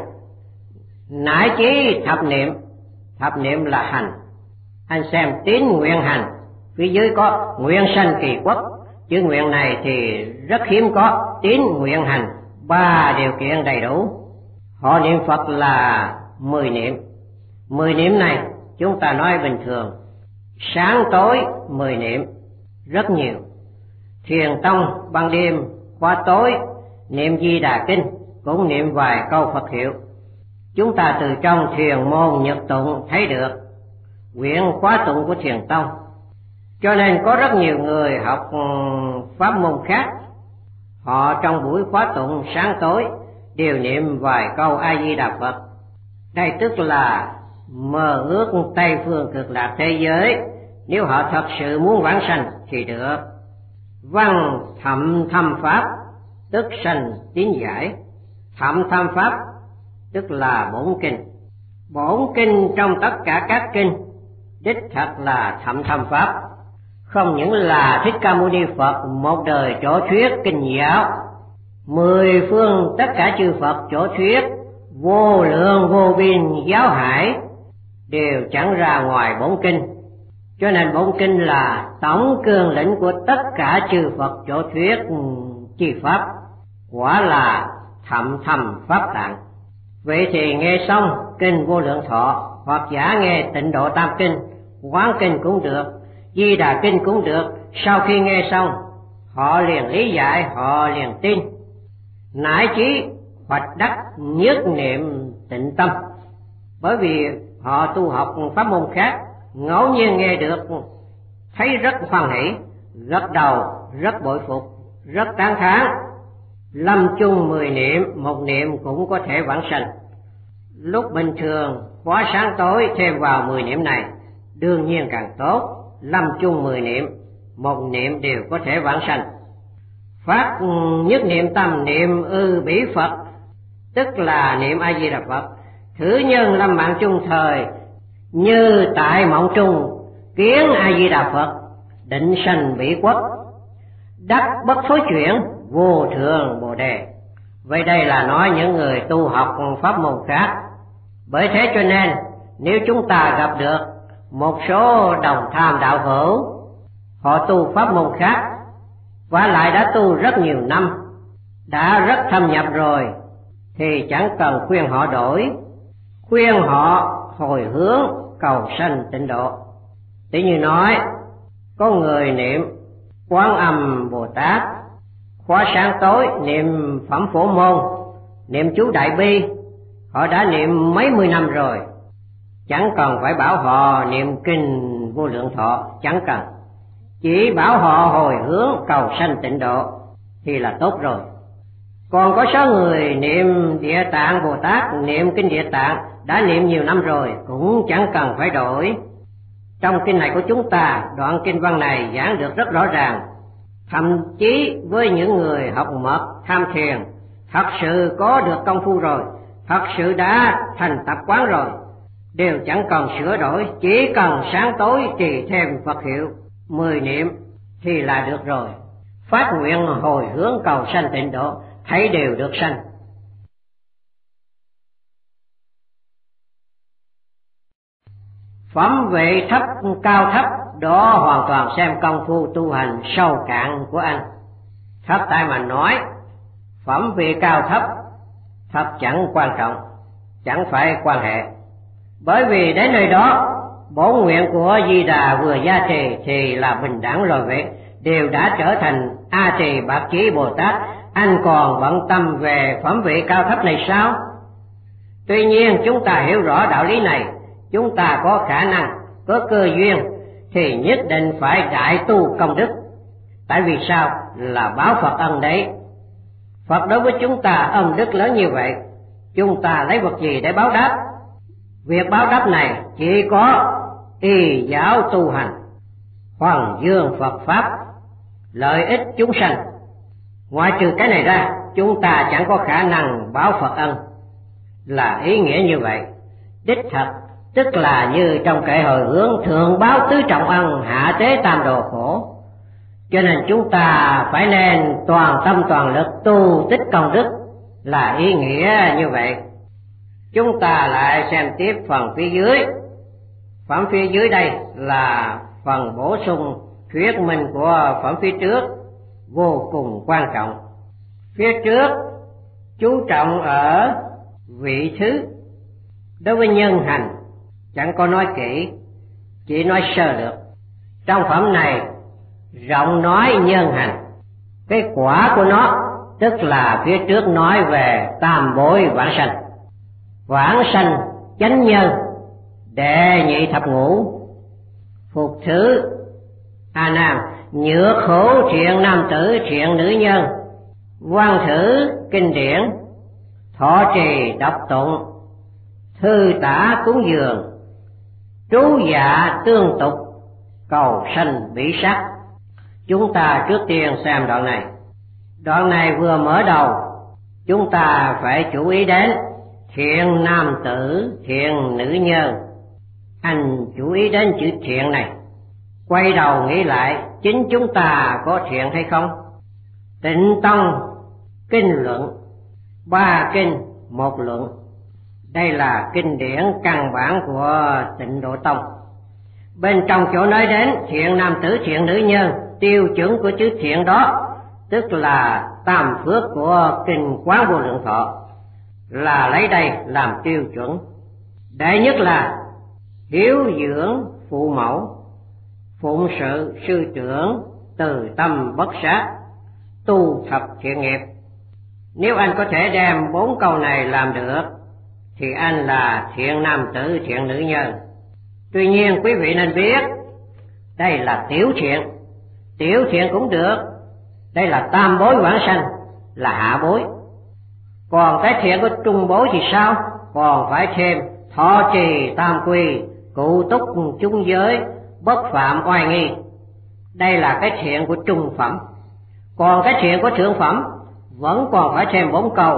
Nãi chí thập niệm. Thập niệm là hành. Anh xem tín nguyện hành, phía dưới có nguyện sanh kỳ quốc. Chữ nguyện này thì rất hiếm có. Tín nguyện hành, 3 điều kiện đầy đủ. Họ niệm Phật là 10 niệm. 10 niệm này chúng ta nói bình thường, sáng tối 10 niệm, rất nhiều. Thiền tông ban đêm khóa tối niệm Di Đà Kinh, cũng niệm vài câu Phật hiệu. Chúng ta từ trong thiền môn nhật tụng thấy được quyển khóa tụng của thiền tông. Cho nên có rất nhiều người học pháp môn khác, họ trong buổi khóa tụng sáng tối đều niệm vài câu A Di Đà Phật. Đây tức là mơ ước Tây phương cực lạc thế giới. Nếu họ thật sự muốn vãng sanh thì được. Văn thậm thâm pháp tức sanh tín giải. Thậm thâm pháp tức là bổn kinh. Bổn kinh trong tất cả các kinh đích thật là thậm thâm pháp. Không những là Thích Ca Mâu Ni Phật một đời chỗ thuyết kinh giáo, 10 phương tất cả chư Phật chỗ thuyết vô lượng vô biên giáo hải đều chẳng ra ngoài bổn kinh. Cho nên bổn kinh là tổng cương lĩnh của tất cả chư Phật chỗ thuyết chi pháp, quả là thậm thâm pháp tạng. Vậy thì nghe xong kinh Vô Lượng Thọ, hoặc giả nghe Tịnh độ Tam Kinh, Quán Kinh cũng được, Di Đà Kinh cũng được. Sau khi nghe xong, họ liền lý giải, họ liền tin, nãi chí hoạch đắc nhất niệm tịnh tâm. Bởi vì họ tu học pháp môn khác, ngẫu nhiên nghe được, thấy rất hoan hỷ, gật đầu, rất bội phục, rất tán thán. Lâm chung 10 niệm, 1 niệm cũng có thể vãng sanh. Lúc bình thường khóa sáng tối thêm vào 10 niệm này, đương nhiên càng tốt. Lâm chung 10 niệm, 1 niệm đều có thể vãng sanh. Phát nhất niệm tâm niệm ư bỉ Phật, tức là niệm A Di Đà Phật. Thử nhân lâm mạng chung thời, như tại mộng trung kiến A Di Đà Phật, định sanh bỉ quốc, đắc bất thối chuyển vô thượng Bồ Đề. Vậy đây là nói những người tu học pháp môn khác. Bởi thế cho nên nếu chúng ta gặp được một số đồng tham đạo hữu, họ tu pháp môn khác, và lại đã tu rất nhiều năm, đã rất thâm nhập rồi, thì chẳng cần khuyên họ đổi, khuyên họ hồi hướng cầu sanh tịnh độ. Tỷ như nói, có người niệm Quán Âm Bồ Tát, khóa sáng tối niệm Phẩm Phổ Môn, niệm chú Đại Bi, họ đã niệm mấy mươi năm rồi, chẳng cần phải bảo họ niệm kinh Vô Lượng Thọ, chẳng cần, chỉ bảo họ hồi hướng cầu sanh tịnh độ thì là tốt rồi. Còn có số người niệm Địa Tạng Bồ Tát, niệm kinh Địa Tạng đã niệm nhiều năm rồi, cũng chẳng cần phải đổi. Trong kinh này của chúng ta, đoạn kinh văn này giảng được rất rõ ràng. Thậm chí với những người học mật tham thiền, thật sự có được công phu rồi, thật sự đã thành tập quán rồi, đều chẳng cần sửa đổi, chỉ cần sáng tối trì thêm Phật hiệu 10 niệm thì là được rồi. Phát nguyện hồi hướng cầu sanh tịnh độ, thấy đều được sanh. Phẩm vị thấp cao thấp đó hoàn toàn xem công phu tu hành sâu cạn của anh. Thấp tại mà nói, phẩm vị cao thấp, thấp chẳng quan trọng, chẳng phải quan hệ. Bởi vì đến nơi đó, bổn nguyện của Di Đà vừa gia trì thì là bình đẳng loài vệ đều đã trở thành A Trì Bạc Chí Bồ Tát. Anh còn bận tâm về phẩm vị cao thấp này sao? Tuy nhiên chúng ta hiểu rõ đạo lý này, chúng ta có khả năng, có cơ duyên thì nhất định phải đại tu công đức. Tại vì sao? Là báo Phật ân đấy. Phật đối với chúng ta ân đức lớn như vậy, chúng ta lấy vật gì để báo đáp? Việc báo đáp này chỉ có y giáo tu hành, hoàng dương Phật Pháp, lợi ích chúng sanh. Ngoại trừ cái này ra, chúng ta chẳng có khả năng báo Phật ân. Là ý nghĩa như vậy. Đích thật, tức là như trong kệ hồi hướng thượng báo tứ trọng ân, hạ tế tam đồ khổ. Cho nên chúng ta phải nên toàn tâm toàn lực tu tích công đức, là ý nghĩa như vậy. Chúng ta lại xem tiếp phần phía dưới. Phẩm phía dưới đây là phần bổ sung thuyết minh của phẩm phía trước, vô cùng quan trọng. Phía trước chú trọng ở vị thứ. Đối với nhân hành chẳng có nói kỹ, chỉ nói sơ lược. Trong phẩm này rộng nói nhân hành, cái quả của nó, tức là phía trước nói về tam bối vãng sanh. Vãng sanh chánh nhân, đệ nhị thập ngũ, phục thứ A Nam, nhược khổ thiện nam tử thiện nữ nhân, văn thử kinh điển, thọ trì đọc tụng, thư tả cúng dường, trú dạ tương tục, cầu sanh bỉ sắc. Chúng ta trước tiên xem đoạn này. Đoạn này vừa mở đầu, chúng ta phải chú ý đến thiện nam tử, thiện nữ nhân. Anh chú ý đến chữ thiện này, quay đầu nghĩ lại chính chúng ta có thiện hay không? Tịnh Tông kinh luận, 3 kinh 1 luận. Đây là kinh điển căn bản của Tịnh Độ Tông. Bên trong chỗ nói đến thiện nam tử thiện nữ nhân, tiêu chuẩn của chữ thiện đó tức là tam phước của kinh Quán Vô Lượng Thọ, là lấy đây làm tiêu chuẩn. Đệ nhất là hiếu dưỡng phụ mẫu, phụng sự sư trưởng, từ tâm bất sát, tu thập thiện nghiệp. Nếu anh có thể đem 4 câu này làm được thì anh là thiện nam tử thiện nữ nhân. Tuy nhiên quý vị nên biết đây là tiểu thiện. Tiểu thiện cũng được, đây là tam bối vãng sanh, là hạ bối. Còn cái thiện của trung bối thì sao? Còn phải thêm thọ trì tam quy, cụ túc chung giới, bất phạm oai nghi. Đây là cái thiện của trung phẩm. Còn cái thiện của thượng phẩm vẫn còn phải thêm 4 câu: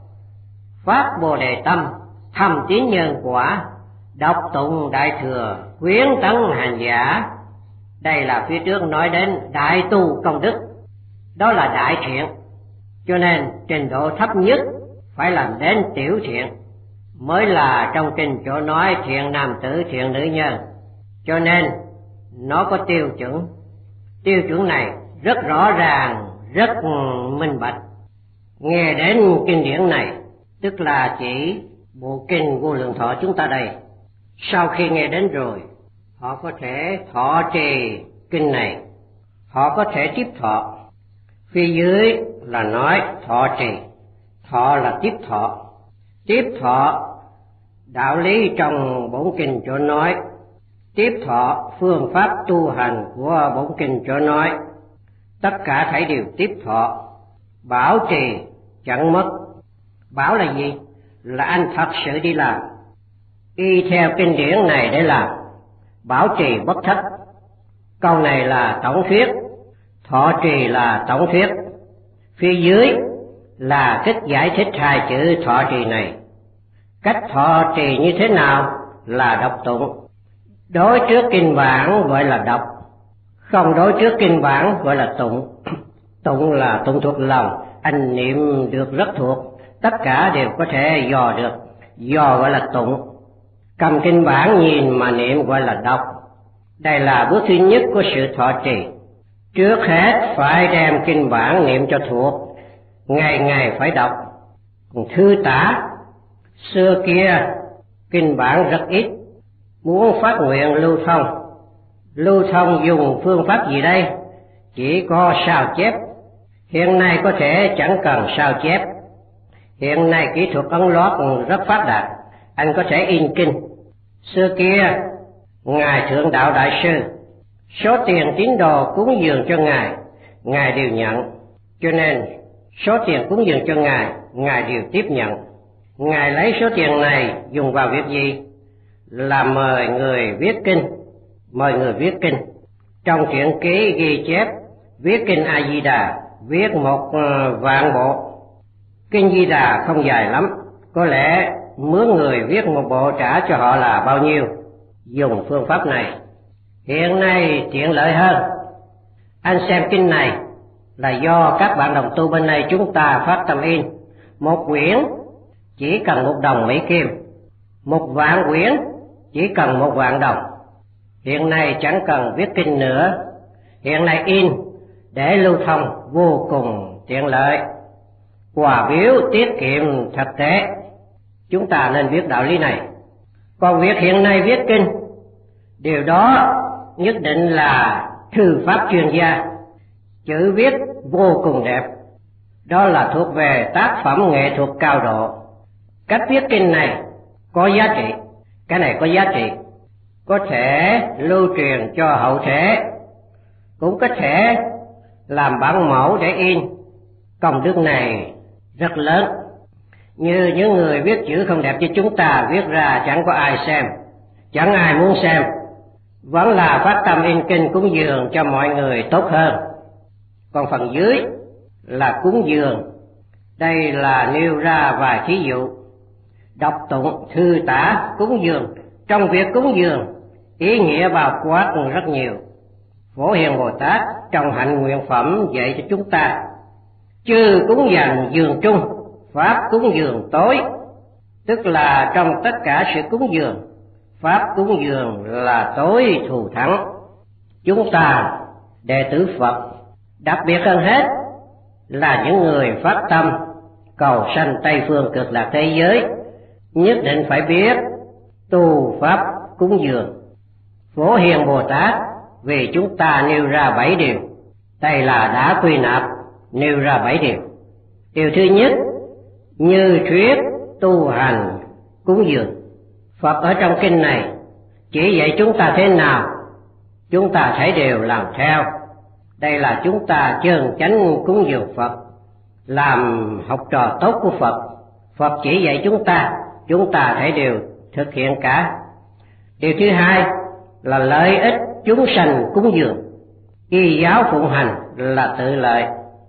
phát bồ đề tâm, thầm tín nhân quả, đọc tụng đại thừa, khuyến tấn hành giả. Đây là phía trước nói đến đại tu công đức, đó là đại thiện. Cho nên trình độ thấp nhất phải làm đến tiểu thiện, mới là trong kinh chỗ nói thiện nam tử thiện nữ nhân. Cho nên nó có tiêu chuẩn. Tiêu chuẩn này rất rõ ràng, rất minh bạch. Nghe đến kinh điển này, tức là chỉ bộ kinh Vô Lượng Thọ chúng ta đây. Sau khi nghe đến rồi, họ có thể thọ trì kinh này, họ có thể tiếp thọ. Phía dưới là nói thọ trì, thọ là tiếp thọ. Tiếp thọ đạo lý trong bổn kinh chỗ nói, tiếp thọ phương pháp tu hành của bổn kinh chỗ nói, tất cả thảy đều tiếp thọ. Bảo trì chẳng mất. Bảo là gì? Là anh thật sự đi làm, y theo kinh điển này để làm, bảo trì bất thất. Câu này là tổng thuyết, thọ trì là tổng thuyết. Phía dưới là cách giải thích 2 chữ thọ trì này. Cách thọ trì như thế nào? Là đọc tụng. Đối trước kinh bản gọi là đọc, không đối trước kinh bản gọi là tụng. Tụng là tụng thuộc lòng, anh niệm được rất thuộc, tất cả đều có thể dò được, dò gọi là tụng. Cầm kinh bản nhìn mà niệm gọi là đọc. Đây là bước thứ nhất của sự thọ trì. Trước hết phải đem kinh bản niệm cho thuộc, ngày ngày phải đọc. Còn thư tả, xưa kia kinh bản rất ít, muốn phát nguyện lưu thông. Lưu thông dùng phương pháp gì đây? Chỉ có sao chép. Hiện nay có thể chẳng cần sao chép. Hiện nay kỹ thuật ấn loát rất phát đạt, anh có thể in kinh. Xưa kia, Ngài Thượng Đạo Đại Sư, số tiền tín đồ cúng dường cho Ngài đều nhận. Cho nên, số tiền cúng dường cho Ngài đều tiếp nhận. Ngài lấy số tiền này dùng vào việc gì? Là mời người viết kinh. Mời người viết kinh. Trong truyện ký ghi chép, viết kinh A-di-đà, viết 1.000.000 bộ. Kinh Di Đà không dài lắm, có lẽ mướn người viết một bộ trả cho họ là bao nhiêu. Dùng phương pháp này hiện nay tiện lợi hơn. Anh xem kinh này là do các bạn đồng tu bên này chúng ta phát tâm in. Một quyển chỉ cần 1 đồng Mỹ Kim, 1.000.000 quyển chỉ cần 1.000.000 đồng. Hiện nay chẳng cần viết kinh nữa, hiện nay in để lưu thông vô cùng tiện lợi. Quà biếu tiết kiệm thực tế, chúng ta nên biết đạo lý này. Còn việc hiện nay viết kinh, điều đó nhất định là thư pháp chuyên gia, chữ viết vô cùng đẹp, đó là thuộc về tác phẩm nghệ thuật cao độ. Cách viết kinh này có giá trị, cái này có giá trị, có thể lưu truyền cho hậu thế, cũng có thể làm bản mẫu để in. Công đức này rất lớn. Như những người viết chữ không đẹp như chúng ta viết ra chẳng có ai xem, chẳng ai muốn xem, vẫn là phát tâm in kinh cúng dường cho mọi người tốt hơn. Còn phần dưới là cúng dường, đây là nêu ra vài thí dụ. Đọc tụng, thư tả, cúng dường. Trong việc cúng dường, ý nghĩa bao quát rất nhiều. Phổ Hiền Bồ Tát trong hạnh nguyện phẩm dạy cho chúng ta: chư cúng dường dường chung, pháp cúng dường tối. Tức là trong tất cả sự cúng dường, pháp cúng dường là tối thù thắng. Chúng ta đệ tử Phật, đặc biệt hơn hết là những người phát tâm cầu sanh Tây phương cực lạc thế giới, nhất định phải biết tu pháp cúng dường. Phổ Hiền Bồ Tát vì chúng ta nêu ra 7 điều, đây là đã quy nạp nêu ra 7 điều. Điều thứ nhất, như thuyết tu hành cúng dường. Phật ở trong kinh này chỉ dạy chúng ta thế nào, chúng ta thấy đều làm theo. Đây là chúng ta chân chánh cúng dường Phật, làm học trò tốt của Phật. Phật chỉ dạy chúng ta thấy đều thực hiện cả. Điều thứ hai là lợi ích chúng sanh cúng dường. Y giáo phụng hành là tự lợi.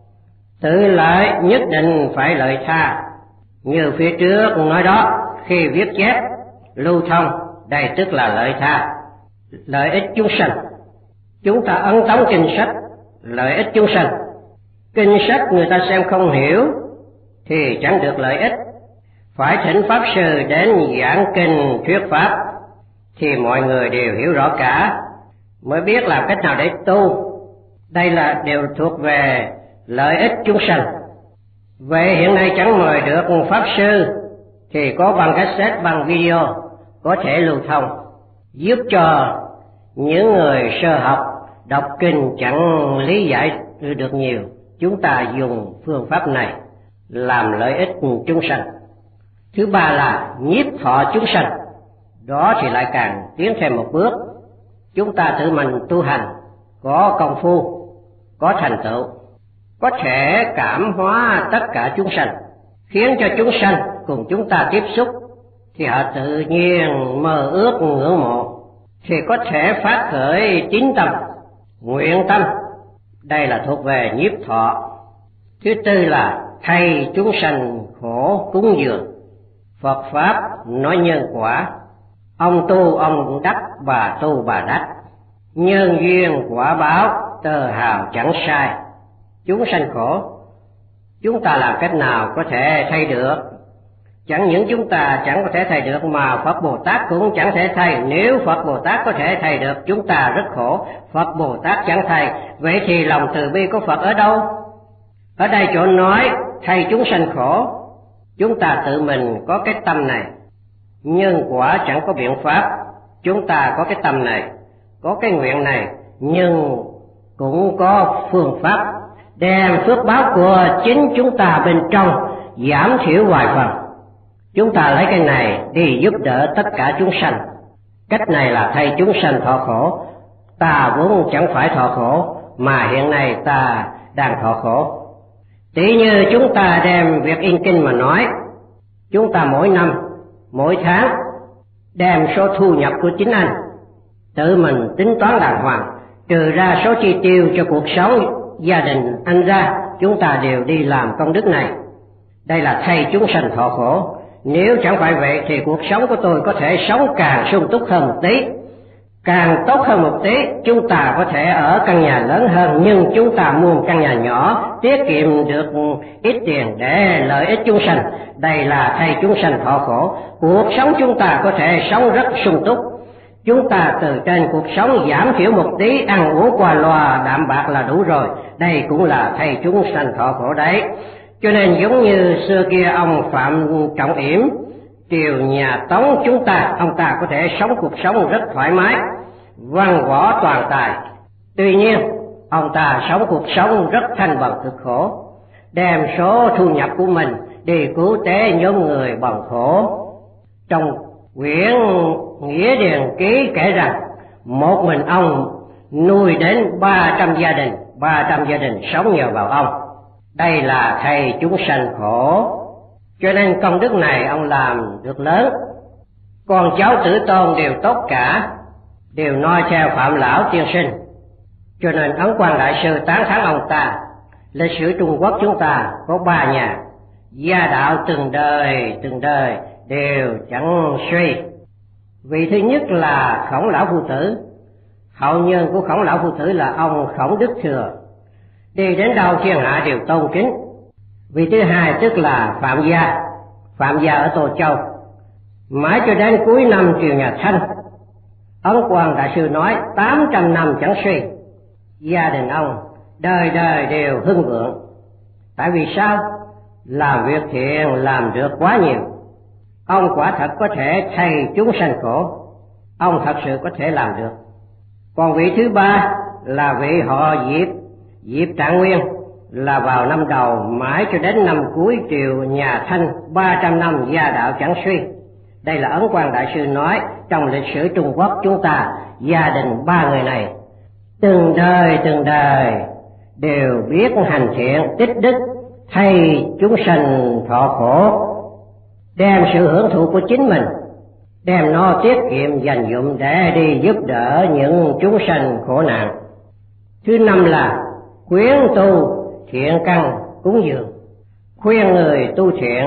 Tự lợi nhất định phải lợi tha. Như phía trước nói đó, khi viết chép, lưu thông, đây tức là lợi tha. Lợi ích chúng sanh. Chúng ta ấn tống kinh sách, lợi ích chúng sanh. Kinh sách người ta xem không hiểu thì chẳng được lợi ích. Phải thỉnh Pháp Sư đến giảng kinh thuyết Pháp thì mọi người đều hiểu rõ cả, mới biết làm cách nào để tu. Đây là đều thuộc về lợi ích chúng sanh. Vậy hiện nay chẳng mời được Pháp Sư thì có bằng cassette, bằng video có thể lưu thông, giúp cho những người sơ học đọc kinh chẳng lý giải được nhiều. Chúng ta dùng phương pháp này làm lợi ích chúng sanh. Thứ ba là nhiếp thọ chúng sanh. Đó thì lại càng tiến thêm một bước. Chúng ta tự mình tu hành, có công phu, có thành tựu, có thể cảm hóa tất cả chúng sanh, khiến cho chúng sanh cùng chúng ta tiếp xúc thì họ tự nhiên mơ ước ngưỡng mộ, thì có thể phát khởi tín tâm, nguyện tâm. Đây là thuộc về nhiếp thọ. Thứ tư là thay chúng sanh khổ cúng dường. Phật Pháp nói nhân quả, ông tu ông đắc, bà tu bà đắc. Nhân duyên quả báo, tơ hào chẳng sai. Chúng sanh khổ, chúng ta làm cách nào có thể thay được? Chẳng những chúng ta chẳng có thể thay được mà Phật Bồ Tát cũng chẳng thể thay. Nếu Phật Bồ Tát có thể thay được, chúng ta rất khổ. Phật Bồ Tát chẳng thay, vậy thì lòng từ bi của Phật ở đâu? Ở đây chỗ nói thay chúng sanh khổ, chúng ta tự mình có cái tâm này, nhân quả chẳng có biện pháp. Chúng ta có cái tâm này, có cái nguyện này, nhưng cũng có phương pháp đem phước báo của chính chúng ta bên trong giảm thiểu vài phần. Chúng ta lấy cái này đi giúp đỡ tất cả chúng sanh. Cách này là thay chúng sanh thọ khổ. Ta vốn chẳng phải thọ khổ, mà hiện nay ta đang thọ khổ. Tỷ như chúng ta đem việc in kinh mà nói, chúng ta mỗi năm, mỗi tháng đem số thu nhập của chính anh, tự mình tính toán đàng hoàng, trừ ra số chi tiêu cho cuộc sống gia đình anh ra, chúng ta đều đi làm công đức này. Đây là thay chúng sanh thọ khổ. Nếu chẳng phải vậy thì cuộc sống của tôi có thể sống càng sung túc hơn một tí, càng tốt hơn một tí. Chúng ta có thể ở căn nhà lớn hơn, nhưng chúng ta mua một căn nhà nhỏ, tiết kiệm được ít tiền để lợi ích chúng sanh. Đây là thay chúng sanh thọ khổ. Cuộc sống chúng ta có thể sống rất sung túc. Chúng ta từ trên cuộc sống giảm thiểu một tí, ăn uống qua loa đạm bạc là đủ rồi. Đây cũng là thay chúng sanh thọ khổ đấy. Cho nên giống như xưa kia ông Phạm Trọng Yểm, triều nhà Tống chúng ta, ông ta có thể sống cuộc sống rất thoải mái, văn võ toàn tài. Tuy nhiên, ông ta sống cuộc sống rất thanh bần cực khổ, đem số thu nhập của mình đi cứu tế nhóm người bần khổ. Trong quyển Nghĩa Điền Ký kể rằng, một mình ông nuôi đến 300 gia đình, 300 gia đình sống nhờ vào ông. Đây là thầy chúng sanh khổ. Cho nên công đức này ông làm được lớn. Con cháu tử tôn đều tốt cả, đều noi theo Phạm Lão tiên sinh. Cho nên Ấn Quang Đại Sư tán thán ông ta. Lịch sử Trung Quốc chúng ta có 3 nhà, gia đạo từng đời đều chẳng suy. Vị thứ nhất là Khổng Lão Phu Tử. Hậu nhân của Khổng Lão Phu Tử là ông Khổng Đức Thừa, đi đến đâu thiên hạ đều tôn kính. Vị thứ hai tức là Phạm Gia ở Tô Châu. Mãi cho đến cuối năm triều nhà Thanh, Ấn Quang Đại Sư nói 800 năm chẳng suy. Gia đình ông đời đời đều hưng vượng. Tại vì sao? Làm việc thiện làm được quá nhiều. Ông quả thật có thể thay chúng sanh khổ. Ông thật sự có thể làm được. Còn vị thứ ba là vị họ Diệp Trạng Nguyên, là vào năm đầu mãi cho đến năm cuối triều nhà Thanh 300 năm gia đạo chẳng suy. Đây là Ấn Quang Đại Sư nói trong lịch sử Trung Quốc chúng ta, gia đình 3 người này từng đời đều biết hành thiện tích đức, thay chúng sanh thọ khổ, đem sự hưởng thụ của chính mình, đem nó tiết kiệm dành dụm để đi giúp đỡ những chúng sanh khổ nạn. Thứ năm là khuyến tu thiện căn cúng dường, khuyên người tu thiện,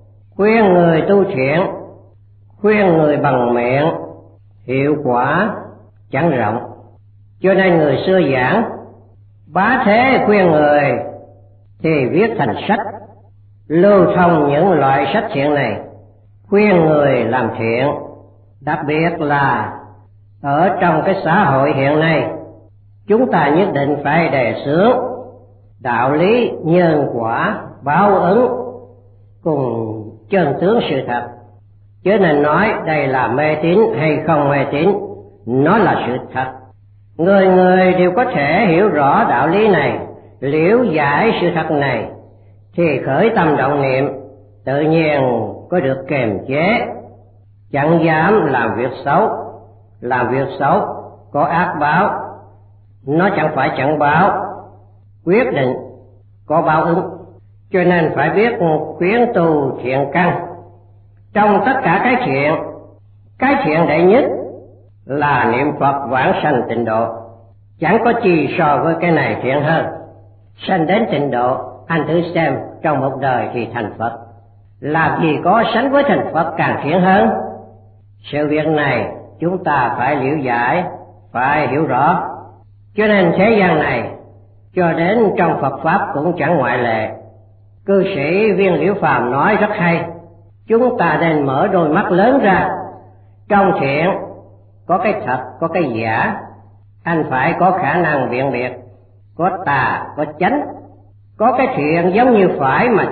khuyên người bằng miệng, hiệu quả chẳng rộng. Cho nên người xưa giảng bá thế khuyên người thì viết thành sách, lưu thông những loại sách thiện này, khuyên người làm thiện. Đặc biệt là ở trong cái xã hội hiện nay, chúng ta nhất định phải đề xướng đạo lý nhân quả báo ứng cùng chân tướng sự thật. Chứ nên nói đây là mê tín hay không mê tín, nó là sự thật. Người người đều có thể hiểu rõ đạo lý này, liễu giải sự thật này, thì khởi tâm động niệm tự nhiên có được kiềm chế, chẳng dám làm việc xấu. Làm việc xấu có ác báo, nó chẳng phải chẳng báo, quyết định có báo ứng. Cho nên phải biết khuyến tu thiện căn. Trong tất cả cái thiện đệ nhất là niệm Phật vãng sanh tịnh độ. Chẳng có chi so với cái này thiện hơn. Sanh đến tịnh độ, anh thử xem, trong một đời thì thành Phật. Làm gì có sánh với thành Phật càng thiện hơn. Sự việc này chúng ta phải liễu giải, phải hiểu rõ. Cho nên thế gian này cho đến trong Phật Pháp cũng chẳng ngoại lệ. Cư sĩ Viên Liễu Phàm nói rất hay: Chúng ta nên mở đôi mắt lớn ra. Trong thiện có cái thật, có cái giả. Anh phải có khả năng辨biệt. Có tà, có chánh. Có cái thiện giống như phải mà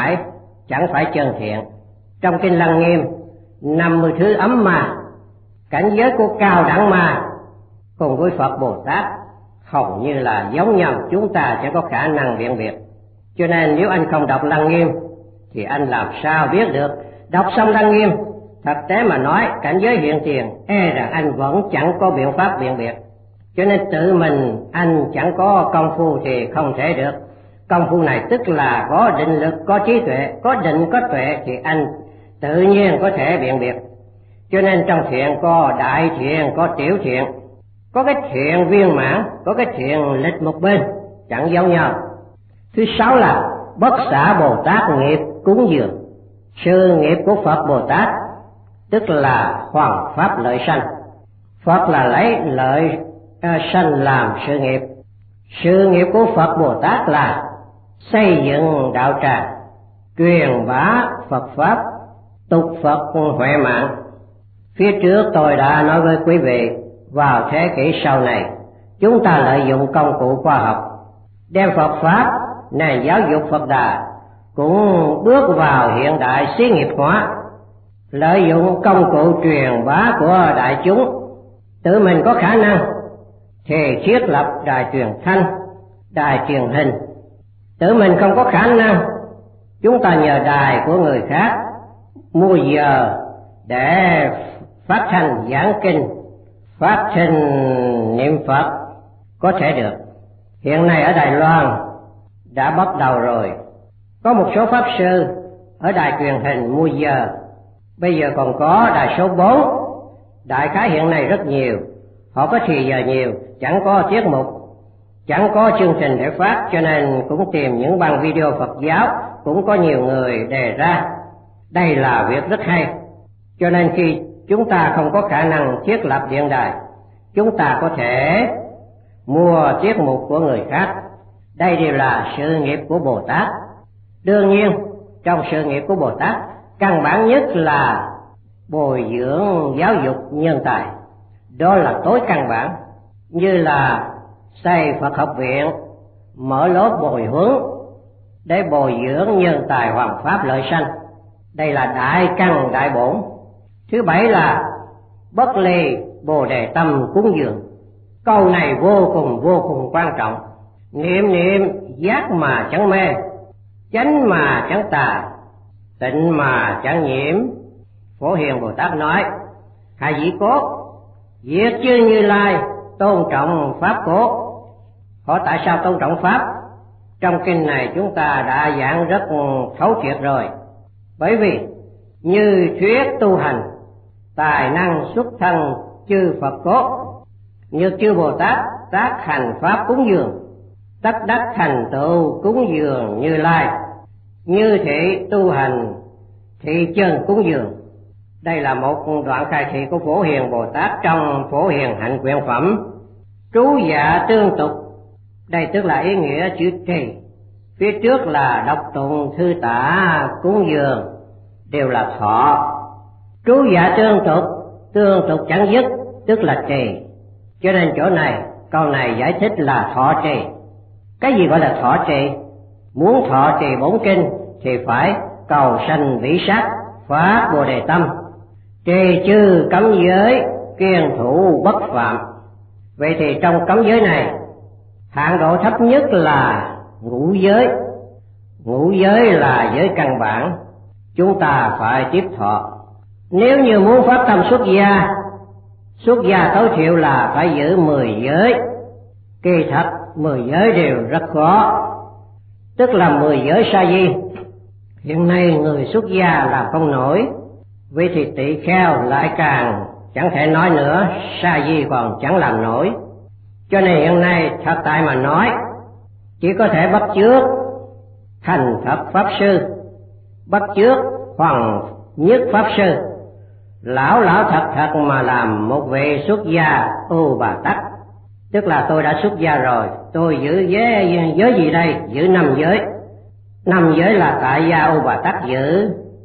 chẳng phải chân thiện. Trong kinh Lăng Nghiêm 50 thứ ấm ma, cảnh giới của cao đẳng ma cùng với Phật Bồ Tát hầu như là giống nhau, chúng ta chẳng có khả năng辨biệt. Cho nên nếu anh không đọc Lăng Nghiêm thì anh làm sao biết được. Đọc xong Lăng Nghiêm, thực tế mà nói cảnh giới hiện tiền rằng anh vẫn chẳng có biện pháp辨biệt. Cho nên tự mình anh chẳng có công phu thì không thể được. Công phu này tức là có định lực, có trí tuệ, có định có tuệ thì anh tự nhiên có thể辨biệt. Cho nên trong thiện có đại thiện, có tiểu thiện. Có cái thiện viên mãn, có cái thiện lệch một bên, chẳng giống nhau. Thứ sáu là Bất Xả Bồ Tát nghiệp cúng dường. Sự nghiệp của Phật Bồ Tát tức là hoằng pháp lợi sanh. Phật là lấy lợi sanh làm sự nghiệp. Sự nghiệp của Phật Bồ Tát là xây dựng đạo tràng, truyền bá Phật pháp, tục Phật huệ mạng. Phía trước tôi đã nói với quý vị, vào thế kỷ sau này chúng ta lợi dụng công cụ khoa học đem Phật pháp, nền giáo dục Phật Đà cũng bước vào hiện đại xí nghiệp hóa, lợi dụng công cụ truyền bá của đại chúng. Tự mình có khả năng thì thiết lập đài truyền thanh, đài truyền hình. Tự mình không có khả năng, chúng ta nhờ đài của người khác mua giờ để phát thanh giảng kinh, phát thanh niệm Phật có thể được. Hiện nay ở Đài Loan đã bắt đầu rồi, có một số pháp sư ở đài truyền hình mua giờ. Bây giờ còn có đài số 4, đại khái hiện nay rất nhiều. Họ có thì giờ nhiều, chẳng có tiết mục, chẳng có chương trình để phát, cho nên cũng tìm những băng video Phật giáo, cũng có nhiều người đề ra. Đây là việc rất hay. Cho nên khi chúng ta không có khả năng thiết lập điện đài, chúng ta có thể mua tiết mục của người khác. Đây đều là sự nghiệp của Bồ Tát. Đương nhiên trong sự nghiệp của Bồ Tát, căn bản nhất là bồi dưỡng giáo dục nhân tài. Đó là tối căn bản, như là xây Phật học viện, mở lớp bồi huấn để bồi dưỡng nhân tài hoằng pháp lợi sanh. Đây là đại căn đại bổn. Thứ bảy là bất ly bồ đề tâm cúng dường. Câu này vô cùng quan trọng. Niệm niệm giác mà chẳng mê, chánh mà chẳng tà, tịnh mà chẳng nhiễm. Phổ Hiền Bồ Tát nói, hai vị cốt việc chư Như Lai tôn trọng pháp cốt. Hỏi tại sao tôn trọng pháp? Trong kinh này chúng ta đã giảng rất thấu triệt rồi. Bởi vì như thuyết tu hành, tài năng xuất thân chư Phật cốt, như chư Bồ Tát tác hành pháp cúng dường, tất đắc thành tựu cúng dường Như Lai. Như thị tu hành thị chân cúng dường. Đây là một đoạn khai thị của Phổ Hiền Bồ Tát trong Phổ Hiền Hạnh Quyển Phẩm. Trú dạ tương tục, đây tức là ý nghĩa chữ trì. Phía trước là đọc tụng thư tả cúng dường, đều là thọ. Trú dạ tương tục chẳng dứt, tức là trì. Cho nên chỗ này, câu này giải thích là thọ trì. Cái gì gọi là thọ trì? Muốn thọ trì bổn kinh thì phải cầu sanh vĩ sát, phát bồ đề tâm, trì chư cấm giới, kiêng thủ bất phạm. Vậy thì trong cấm giới này, hạng độ thấp nhất là ngũ giới. Ngũ giới là giới căn bản, chúng ta phải tiếp thọ. Nếu như muốn phát tâm xuất gia tối thiểu là phải giữ 10 giới. Kỳ thật 10 giới đều rất khó, tức là 10 giới sa di. Hiện nay người xuất gia làm không nổi, vì thì tỳ kheo lại càng chẳng thể nói nữa, sa di còn chẳng làm nổi. Cho nên hiện nay thật tại mà nói, chỉ có thể bắt chước thành Phật Pháp Sư, bắt chước Hoàng Nhất Pháp Sư, lão thật mà làm một vị xuất gia Ô Bà Tắc. Tức là tôi đã xuất gia rồi, tôi giữ giới gì đây? Giữ 5 giới. 5 giới là tại gia Ô Bà Tắc giữ.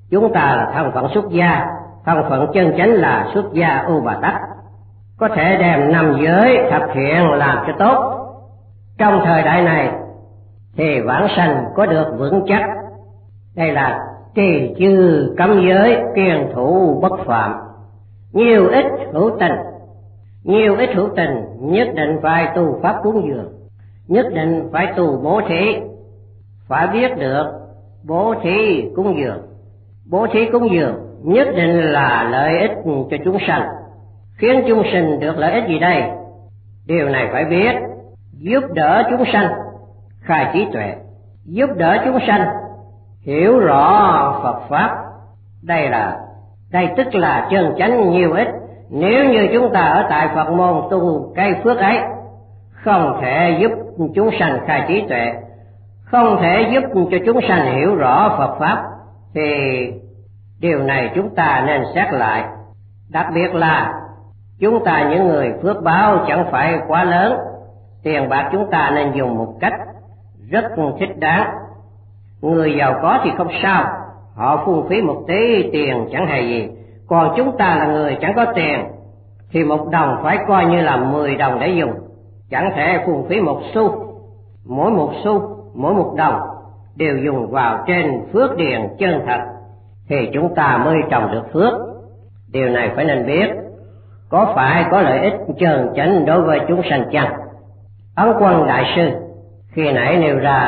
Chúng ta là thân phận xuất gia, thân phận chân chánh là xuất gia U Bà Tát, có thể đem năm giới thập thiện làm cho tốt. Trong thời đại này thì vãng sanh có được vững chắc. Đây là trì chư cấm giới, kiêng thủ bất phạm. Nhiều ít hữu tình, nhiều ít hữu tình nhất định phải tu pháp cúng dường, nhất định phải tu bố thí, phải biết được bố thí cúng dường. Bố thí cúng dường nhất định là lợi ích cho chúng sanh, khiến chúng sinh được lợi ích gì đây? Điều này phải biết, giúp đỡ chúng sanh khai trí tuệ, giúp đỡ chúng sanh hiểu rõ Phật pháp. Đây tức là chân chánh nhiều ích. Nếu như chúng ta ở tại Phật môn tu cây phước ấy, không thể giúp chúng sanh khai trí tuệ, không thể giúp cho chúng sanh hiểu rõ Phật pháp, thì điều này chúng ta nên xét lại. Đặc biệt là chúng ta những người phước báo chẳng phải quá lớn, tiền bạc chúng ta nên dùng một cách rất thích đáng. Người giàu có thì không sao, họ phung phí một tí tiền chẳng hề gì. Còn chúng ta là người chẳng có tiền thì một đồng phải coi như là 10 đồng để dùng, chẳng thể phung phí một xu. Mỗi một đồng đều dùng vào trên phước điền chân thật thì chúng ta mới trồng được phước. Điều này phải nên biết, có phải có lợi ích chân chánh đối với chúng sanh chăng? Ấn Quân Đại Sư khi nãy nêu ra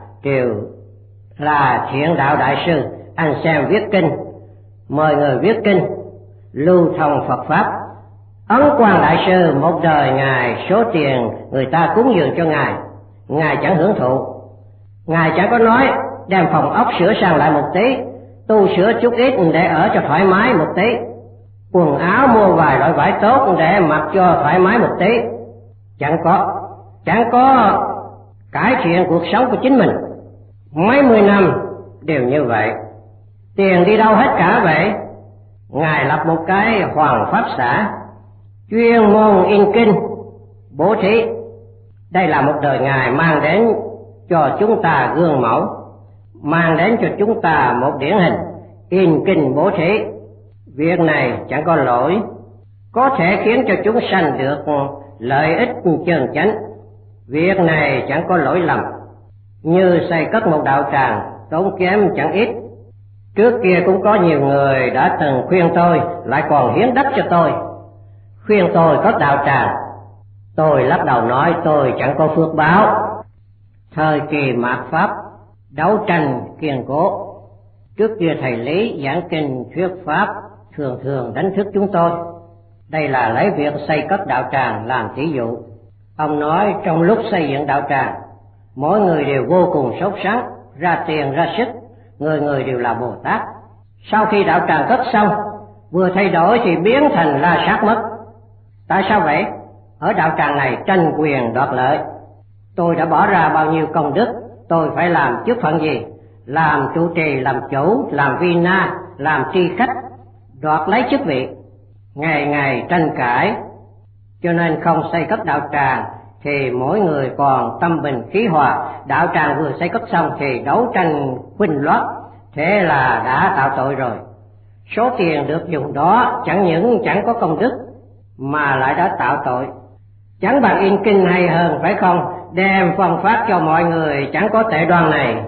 là Thiện Đạo Đại Sư, anh xem viết kinh, mời người viết kinh lưu thông Phật pháp. Ấn Quang Đại Sư một đời ngài số tiền người ta cúng dường cho ngài chẳng hưởng thụ, ngài chẳng có nói đem phòng ốc sửa sang lại một tí, tu sửa chút ít để ở cho thoải mái một tí, quần áo mua vài loại vải tốt để mặc cho thoải mái một tí. Chẳng có cải thiện cuộc sống của chính mình. Mấy 10 năm đều như vậy, tiền đi đâu hết cả vậy? Ngài lập một cái Hoàng Pháp Xã chuyên môn in kinh bố thí. Đây là một đời ngài mang đến cho chúng ta gương mẫu, mang đến cho chúng ta một điển hình in kinh bố thí. Việc này chẳng có lỗi, có thể khiến cho chúng sanh được lợi ích chân chánh. Việc này chẳng có lỗi lầm, như xây cất một đạo tràng tốn kém chẳng ít. Trước kia cũng có nhiều người đã từng khuyên tôi, lại còn hiến đất cho tôi, khuyên tôi cất đạo tràng. Tôi lắc đầu nói tôi chẳng có phước báo. Thời kỳ mạt Pháp đấu tranh kiên cố, trước kia thầy Lý giảng kinh thuyết pháp thường đánh thức chúng tôi. Đây là lấy việc xây cất đạo tràng làm thí dụ. Ông nói trong lúc xây dựng đạo tràng, mỗi người đều vô cùng sốt sắng, ra tiền ra sức, người người đều là Bồ Tát. Sau khi đạo tràng cất xong, vừa thay đổi thì biến thành La Sát mất. Tại sao vậy? Ở đạo tràng này tranh quyền đoạt lợi. Tôi đã bỏ ra bao nhiêu công đức, tôi phải làm chức phận gì? Làm trụ trì, làm chủ, làm vi na, làm tri khách, đoạt lấy chức vị, ngày ngày tranh cãi. Cho nên không xây cất đạo tràng thì mỗi người còn tâm bình khí hòa. Đạo tràng vừa xây cất xong thì đấu tranh khuynh loát, thế là đã tạo tội rồi. Số tiền được dùng đó chẳng những chẳng có công đức mà lại đã tạo tội. Chẳng bằng in kinh hay hơn phải không? Đem phân phát cho mọi người chẳng có tệ đoan này.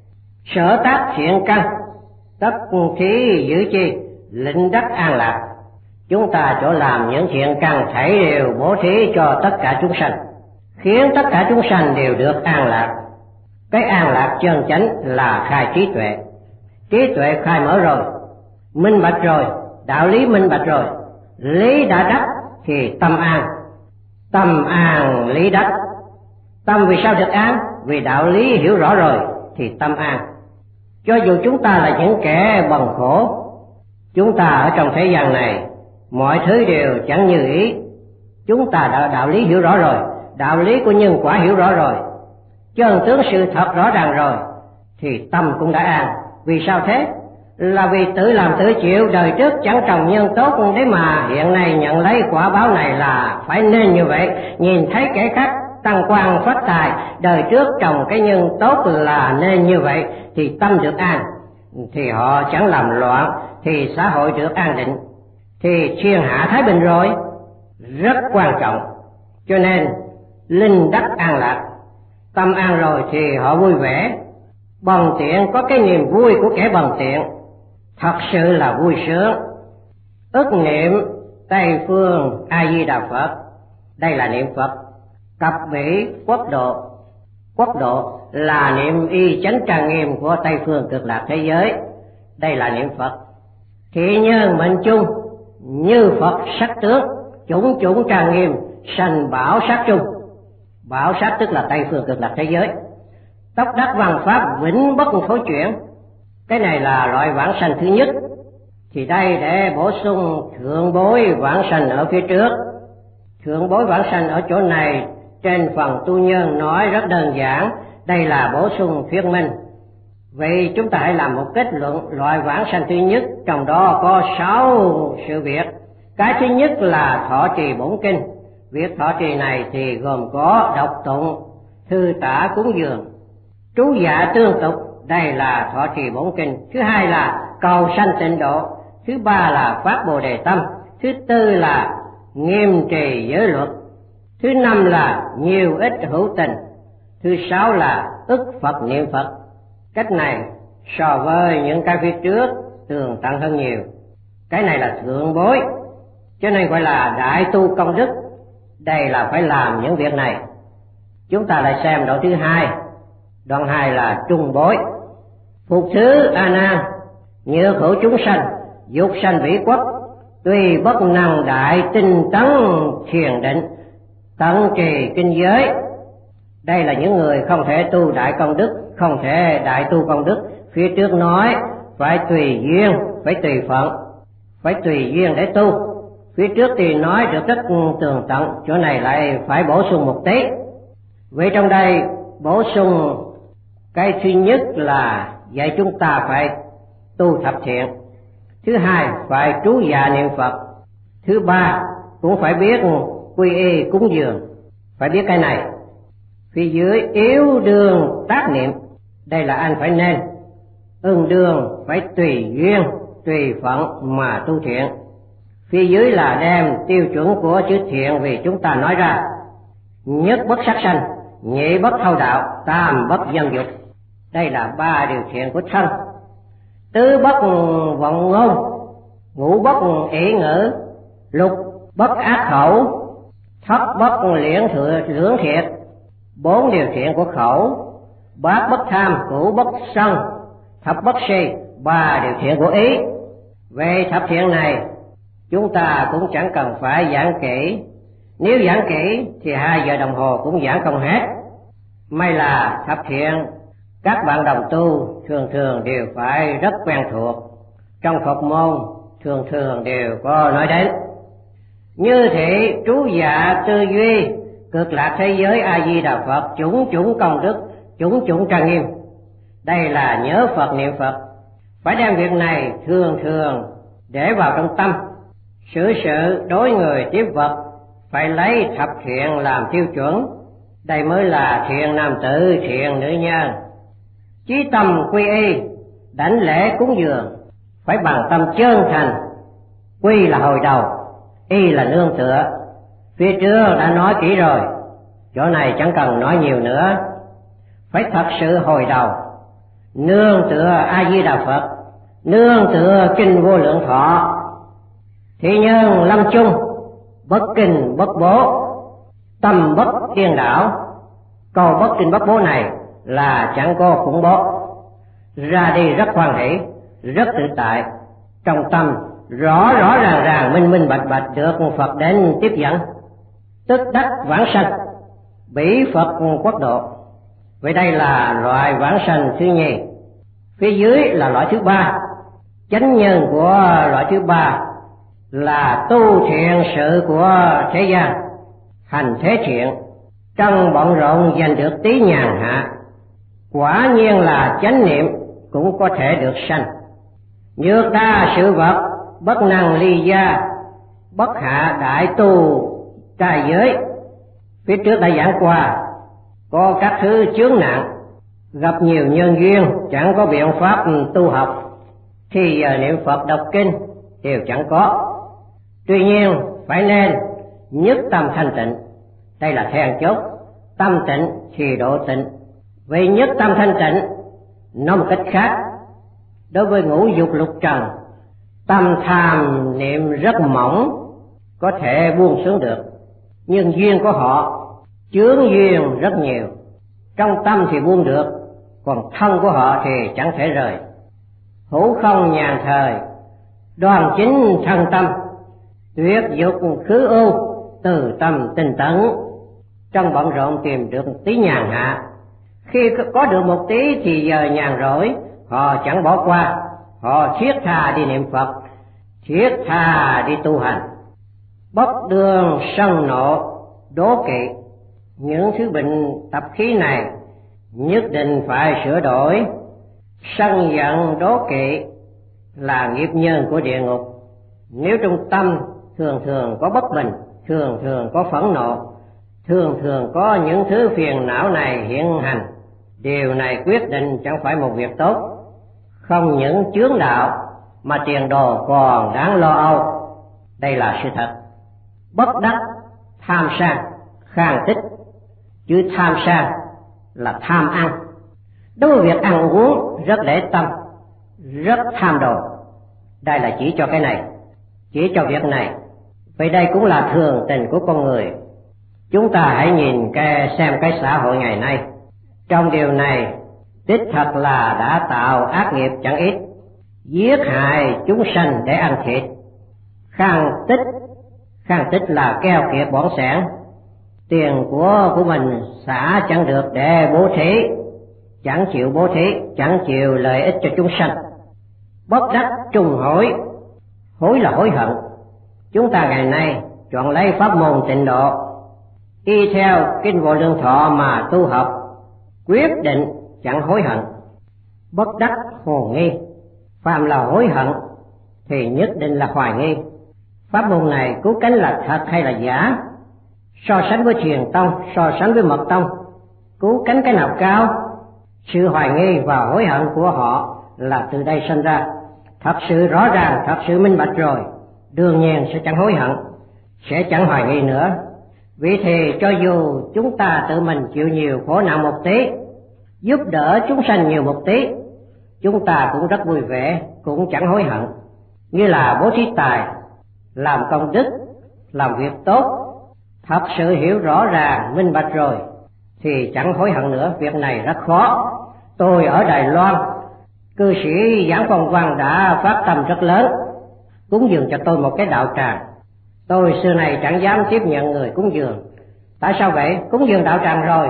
Sở tác thiện căn, tất thí giữ chi, lĩnh đắc an lạc. Chúng ta chỗ làm những thiện căn thảy đều bố thí cho tất cả chúng sanh, khiến tất cả chúng sanh đều được an lạc. Cái an lạc chân chánh là khai trí tuệ. Trí tuệ khai mở rồi, minh bạch rồi, đạo lý minh bạch rồi, lý đã đắc thì tâm an. Tâm an lý đắc. Tâm vì sao được an? Vì đạo lý hiểu rõ rồi thì tâm an. Cho dù chúng ta là những kẻ bần khổ, chúng ta ở trong thế gian này mọi thứ đều chẳng như ý. Chúng ta đã đạo lý hiểu rõ rồi, đạo lý của nhân quả hiểu rõ rồi, chân tướng sự thật rõ ràng rồi, thì tâm cũng đã an. Vì sao thế? Là vì tự làm tự chịu, đời trước chẳng trồng nhân tốt đấy mà hiện nay nhận lấy quả báo này là phải nên như vậy. Nhìn thấy kẻ khác tăng quan phát tài, đời trước trồng cái nhân tốt là nên như vậy thì tâm được an. thì họ chẳng làm loạn, thì xã hội được an định, thì thiên hạ thái bình rồi. Rất quan trọng. Cho nên linh đắc an lạc, tâm an rồi thì họ vui vẻ. Bần tiện có cái niềm vui của kẻ bần tiện, thật sự là vui sướng. Ức niệm Tây phương A Di Đà Phật, đây là niệm Phật. Cập bỉ quốc độ, quốc độ là niệm y chánh trang nghiêm của Tây phương cực lạc thế giới, đây là niệm Phật. Thị nhân mệnh chung như Phật sắc tướng, chủng chủng trang nghiêm, sanh bảo sát chung. Bảo sát tức là Tây phương cực lạc thế giới. Tốc đắc văn pháp vĩnh bất thối chuyển, cái này là loại vãng sanh thứ nhất. Thì đây để bổ sung thượng bối vãng sanh ở phía trước. Thượng bối vãng sanh ở chỗ này trên phần tu nhân nói rất đơn giản, đây là bổ sung thuyết minh. Vậy chúng ta hãy làm một kết luận loại vãng sanh thứ nhất, trong đó có 6 sự việc. Cái thứ nhất là thọ trì bổn kinh. Việc thọ trì này thì gồm có đọc tụng, thư tả cúng dường, trú dạ tương tục, đây là thọ trì bổn kinh. Thứ hai là cầu sanh tịnh độ. Thứ ba là phát bồ đề tâm. Thứ tư là nghiêm trì giới luật. Thứ năm là nhiều ít hữu tình. Thứ sáu là ức Phật niệm Phật. Cách này so với những cái phía trước tường tận hơn nhiều. Cái này là thượng bối, cho nên gọi là đại tu công đức. Đây là phải làm những việc này. Chúng ta lại xem đoạn thứ hai. Đoạn 2 là trung bối. Phục thứ A Nan, nhược hữu chúng sanh, dục sanh vĩ quốc, tuy bất năng đại tinh tấn thiền định, tận trì kinh giới. Đây là những người không thể tu đại công đức, không thể đại tu công đức. Phía trước nói phải tùy duyên, phải tùy phận, phải tùy duyên để tu. Phía trước thì nói được rất tường tận, chỗ này lại phải bổ sung một tí. Vậy trong đây bổ sung cái thứ nhất là dạy chúng ta phải tu thập thiện. Thứ hai phải trú dạ niệm Phật. Thứ ba cũng phải biết quy y cúng dường, phải biết cái này. Phía dưới yếu đương tác niệm, đây là anh phải nên. Ưng đương phải tùy duyên, tùy phận mà tu thiện. Phía dưới là đem tiêu chuẩn của chữ thiện vì chúng ta nói ra. Nhất bất sát sanh, nhị bất thâu đạo, tam bất dâm dục. Đây là 3 điều thiện của thân. Tứ bất vọng ngôn, ngũ bất ỷ ngữ, lục bất ác khẩu, thất bất lưỡng thiệt. 4 điều thiện của khẩu, bát bất tham, cửu bất sân, thập bất si, 3 điều thiện của ý. Về thập thiện này chúng ta cũng chẳng cần phải giảng kỹ. Nếu giảng kỹ thì 2 giờ đồng hồ cũng giảng không hết. May là thập thiện các bạn đồng tu thường thường đều phải rất quen thuộc. Trong Phật môn thường thường đều có nói đến. Như thị trú dạ tư duy, cực lạc thế giới A Di Đà Phật, chủng chủng công đức, chủng chủng trang nghiêm. Đây là nhớ Phật niệm Phật. Phải đem việc này thường thường để vào trong tâm. Xử sự đối người tiếp vật phải lấy thập thiện làm tiêu chuẩn. Đây mới là thiện nam tử, thiện nữ nhân. Chí tâm quy y, đảnh lễ cúng dường phải bằng tâm chân thành. Quy là hồi đầu, y là nương tựa. Phía trước đã nói kỹ rồi, chỗ này chẳng cần nói nhiều nữa. Phải thật sự hồi đầu, nương tựa A Di Đà Phật, nương tựa kinh vô lượng thọ. Thị nhân lâm chung, bất kinh bất bố, tâm bất điên đảo. Câu bất kinh bất bố này là chẳng có khủng bố. Ra đi rất hoan hỷ, rất tự tại. Trong tâm rõ ràng minh minh bạch được Phật đến tiếp dẫn, tức đắc vãng sanh, bỉ Phật quốc độ. Vậy đây là loại vãng sanh thứ nhì. Phía dưới là loại thứ ba. Chánh nhân của loại thứ ba là tu thiện sự của thế gian, hành thế thiện, trong bận rộn giành được tí nhàn hạ. Quả nhiên là chánh niệm cũng có thể được sanh. Nhược đa sự vật, bất năng ly gia, bất hạ đại tu trai giới. Phía trước đã giảng qua, có các thứ chướng nạn, gặp nhiều nhân duyên chẳng có biện pháp tu học, thì giờ niệm Phật đọc kinh đều chẳng có. Tuy nhiên phải nên nhất tâm thanh tịnh, đây là then chốt. Tâm tịnh thì độ tịnh. Vì nhất tâm thanh tịnh, nói một cách khác, đối với ngũ dục lục trần, tâm tham niệm rất mỏng, có thể buông xuống được, nhưng duyên của họ chướng duyên rất nhiều. Trong tâm thì buông được, còn thân của họ thì chẳng thể rời. Hữu không nhàn thời, đoan chính thân tâm, tuyệt dục khứ ưu, từ tâm tinh tấn. Trong bận rộn tìm được tí nhàn hạ, khi có được một tí thì giờ nhàn rỗi, họ chẳng bỏ qua, họ thiết tha đi niệm Phật, thiết tha đi tu hành. Bất đương sân nộ đố kỵ, những thứ bệnh tập khí này nhất định phải sửa đổi. Sân giận đố kỵ là nghiệp nhân của địa ngục. Nếu trong tâm thường thường có bất bình, thường thường có phẫn nộ, thường thường có những thứ phiền não này hiện hành, điều này quyết định chẳng phải một việc tốt. Không những chướng đạo mà tiền đồ còn đáng lo âu. Đây là sự thật. Bất đắc tham sang khang tích. Chữ tham sang là tham ăn. Đối với việc ăn uống rất để tâm, rất tham đồ. Đây là chỉ cho cái này, chỉ cho việc này. Vậy đây cũng là thường tình của con người. Chúng ta hãy nhìn xem cái xã hội ngày nay. Trong điều này đích thật là đã tạo ác nghiệp chẳng ít, giết hại chúng sanh để ăn thịt. Khang tích là keo kiệt bỏng sẻn, tiền của mình xả chẳng được để bố thí, chẳng chịu bố thí, chẳng chịu lợi ích cho chúng sanh. Bất đắc trùng hối, hối là hối hận. Chúng ta ngày nay chọn lấy pháp môn tịnh độ, y theo kinh Vô Lượng Thọ mà tu học, quyết định chẳng hối hận. Bất đắc hồ nghi, phàm là hối hận thì nhất định là hoài nghi. Pháp môn này cứu cánh là thật hay là giả? So sánh với Thiền Tông, so sánh với Mật Tông, cứu cánh cái nào cao? Sự hoài nghi và hối hận của họ là từ đây sinh ra. Thật sự rõ ràng, thật sự minh bạch rồi, đương nhiên sẽ chẳng hối hận, sẽ chẳng hoài nghi nữa. Vì thì cho dù chúng ta tự mình chịu nhiều khổ nạn một tí, giúp đỡ chúng sanh nhiều một tí, chúng ta cũng rất vui vẻ, cũng chẳng hối hận. Như là bố thí tài, làm công đức, làm việc tốt, thật sự hiểu rõ ràng, minh bạch rồi, thì chẳng hối hận nữa. Việc này rất khó. Tôi ở Đài Loan, cư sĩ Giảng Phong Văn đã phát tâm rất lớn, cúng dường cho tôi một cái đạo tràng. Tôi xưa này chẳng dám tiếp nhận người cúng dường. Tại sao vậy? Cúng dường đạo tràng rồi,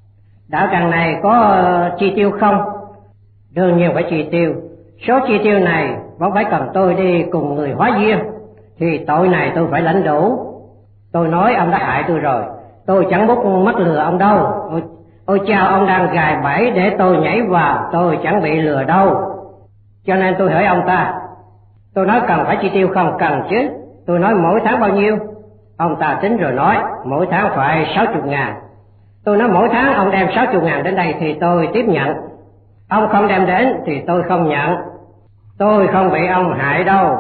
đạo tràng này có chi tiêu không? Đương nhiên phải chi tiêu. Số chi tiêu này vẫn phải cần tôi đi cùng người hóa duyên, thì tội này tôi phải lãnh đủ. Tôi nói ông đã hại tôi rồi, tôi chẳng mắc lừa ông đâu. Ôi chao, ông đang gài bẫy để tôi nhảy vào, tôi chẳng bị lừa đâu. Cho nên tôi hỏi ông ta, tôi nói cần phải chi tiêu không? Cần chứ. Tôi nói mỗi tháng bao nhiêu? Ông ta tính rồi nói mỗi tháng phải 60.000. Tôi nói mỗi tháng ông đem 60.000 đến đây thì tôi tiếp nhận, ông không đem đến thì tôi không nhận. Tôi không bị ông hại đâu.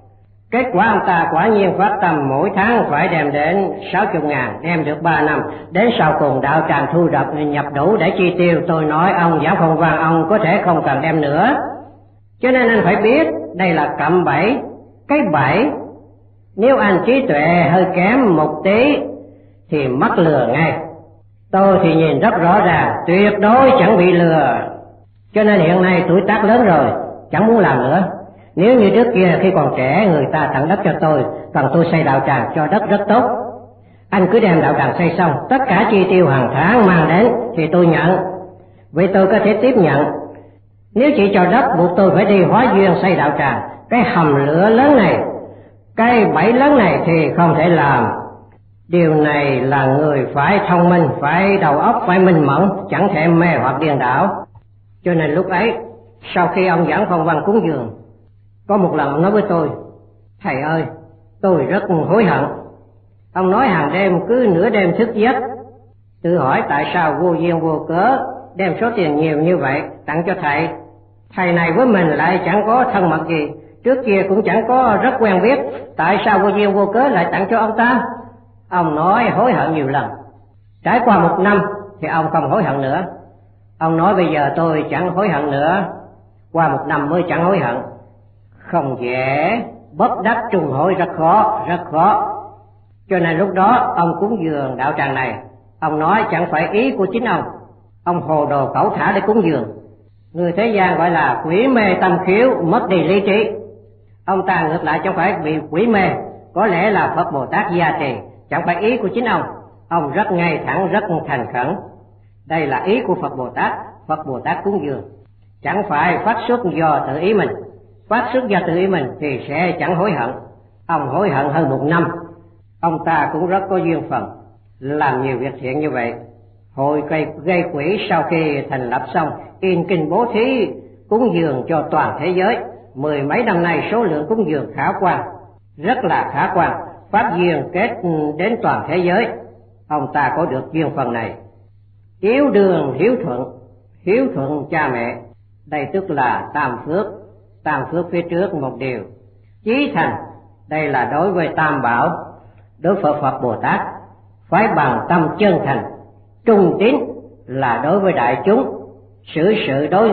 Kết quả ông ta quả nhiên phát tâm mỗi tháng phải đem đến 60.000, đem được 3 năm. Đến sau cùng đạo tràng thu nhập đủ để chi tiêu. Tôi nói ông Giảng Phong Văn, ông có thể không cần đem nữa. Cho nên anh phải biết đây là cạm bẫy. Cái bẫy nếu anh trí tuệ hơi kém một tí thì mắc lừa ngay. Tôi thì nhìn rất rõ ràng, tuyệt đối chẳng bị lừa. Cho nên hiện nay tuổi tác lớn rồi, chẳng muốn làm nữa. Nếu như trước kia khi còn trẻ người ta tặng đất cho tôi, cần tôi xây đạo tràng cho đất rất tốt, anh cứ đem đạo tràng xây xong, tất cả chi tiêu hàng tháng mang đến thì tôi nhận. Vậy tôi có thể tiếp nhận. Nếu chỉ cho đất buộc tôi phải đi hóa duyên xây đạo tràng, cái hầm lửa lớn này, cái bẫy lớn này thì không thể làm. Điều này là người phải thông minh, phải đầu óc phải minh mẫn, chẳng thể mê hoặc điên đảo. Cho nên lúc ấy, sau khi ông Giảng Phong Văn cúng dường, có một lần ông nói với tôi, thầy ơi, tôi rất hối hận. Ông nói hàng đêm cứ nửa đêm thức giấc, tự hỏi tại sao vô duyên vô cớ đem số tiền nhiều như vậy tặng cho thầy. Thầy này với mình lại chẳng có thân mật gì, trước kia cũng chẳng có rất quen biết, tại sao vô duyên vô cớ lại tặng cho ông ta? Ông nói hối hận nhiều lần. Trải qua 1 năm thì ông không hối hận nữa. Ông nói bây giờ tôi chẳng hối hận nữa, qua 1 năm mới chẳng hối hận. Không dễ, bất đắc trùng hối rất khó. Cho nên lúc đó ông cúng dường đạo tràng này, ông nói chẳng phải ý của chính ông hồ đồ cẩu thả để cúng dường. Người thế gian gọi là quỷ mê tâm khiếu, mất đi lý trí. Ông ta ngược lại chẳng phải bị quỷ mê, có lẽ là Phật Bồ Tát gia trì, chẳng phải ý của chính ông rất ngay thẳng, rất thành khẩn. Đây là ý của Phật Bồ Tát cúng dường, chẳng phải phát xuất do tự ý mình. Phát xuất do tự ý mình thì sẽ chẳng hối hận. Ông hối hận hơn 1 năm. Ông ta cũng rất có duyên phận, làm nhiều việc thiện như vậy. Hội gây quỹ sau khi thành lập xong, in kinh bố thí cúng dường cho toàn thế giới. 10 mấy năm nay số lượng cúng dường khả quan, rất là khả quan, pháp duyên kết đến toàn thế giới. Ông ta có được duyên phần này. Yếu đường hiếu thuận cha mẹ, đây tức là tam phước phía trước một điều. Chí thành, đây là đối với tam bảo. Đối với Phật Bồ Tát phải bằng tâm chân thành. Trung tín là đối với đại chúng, xử sự đối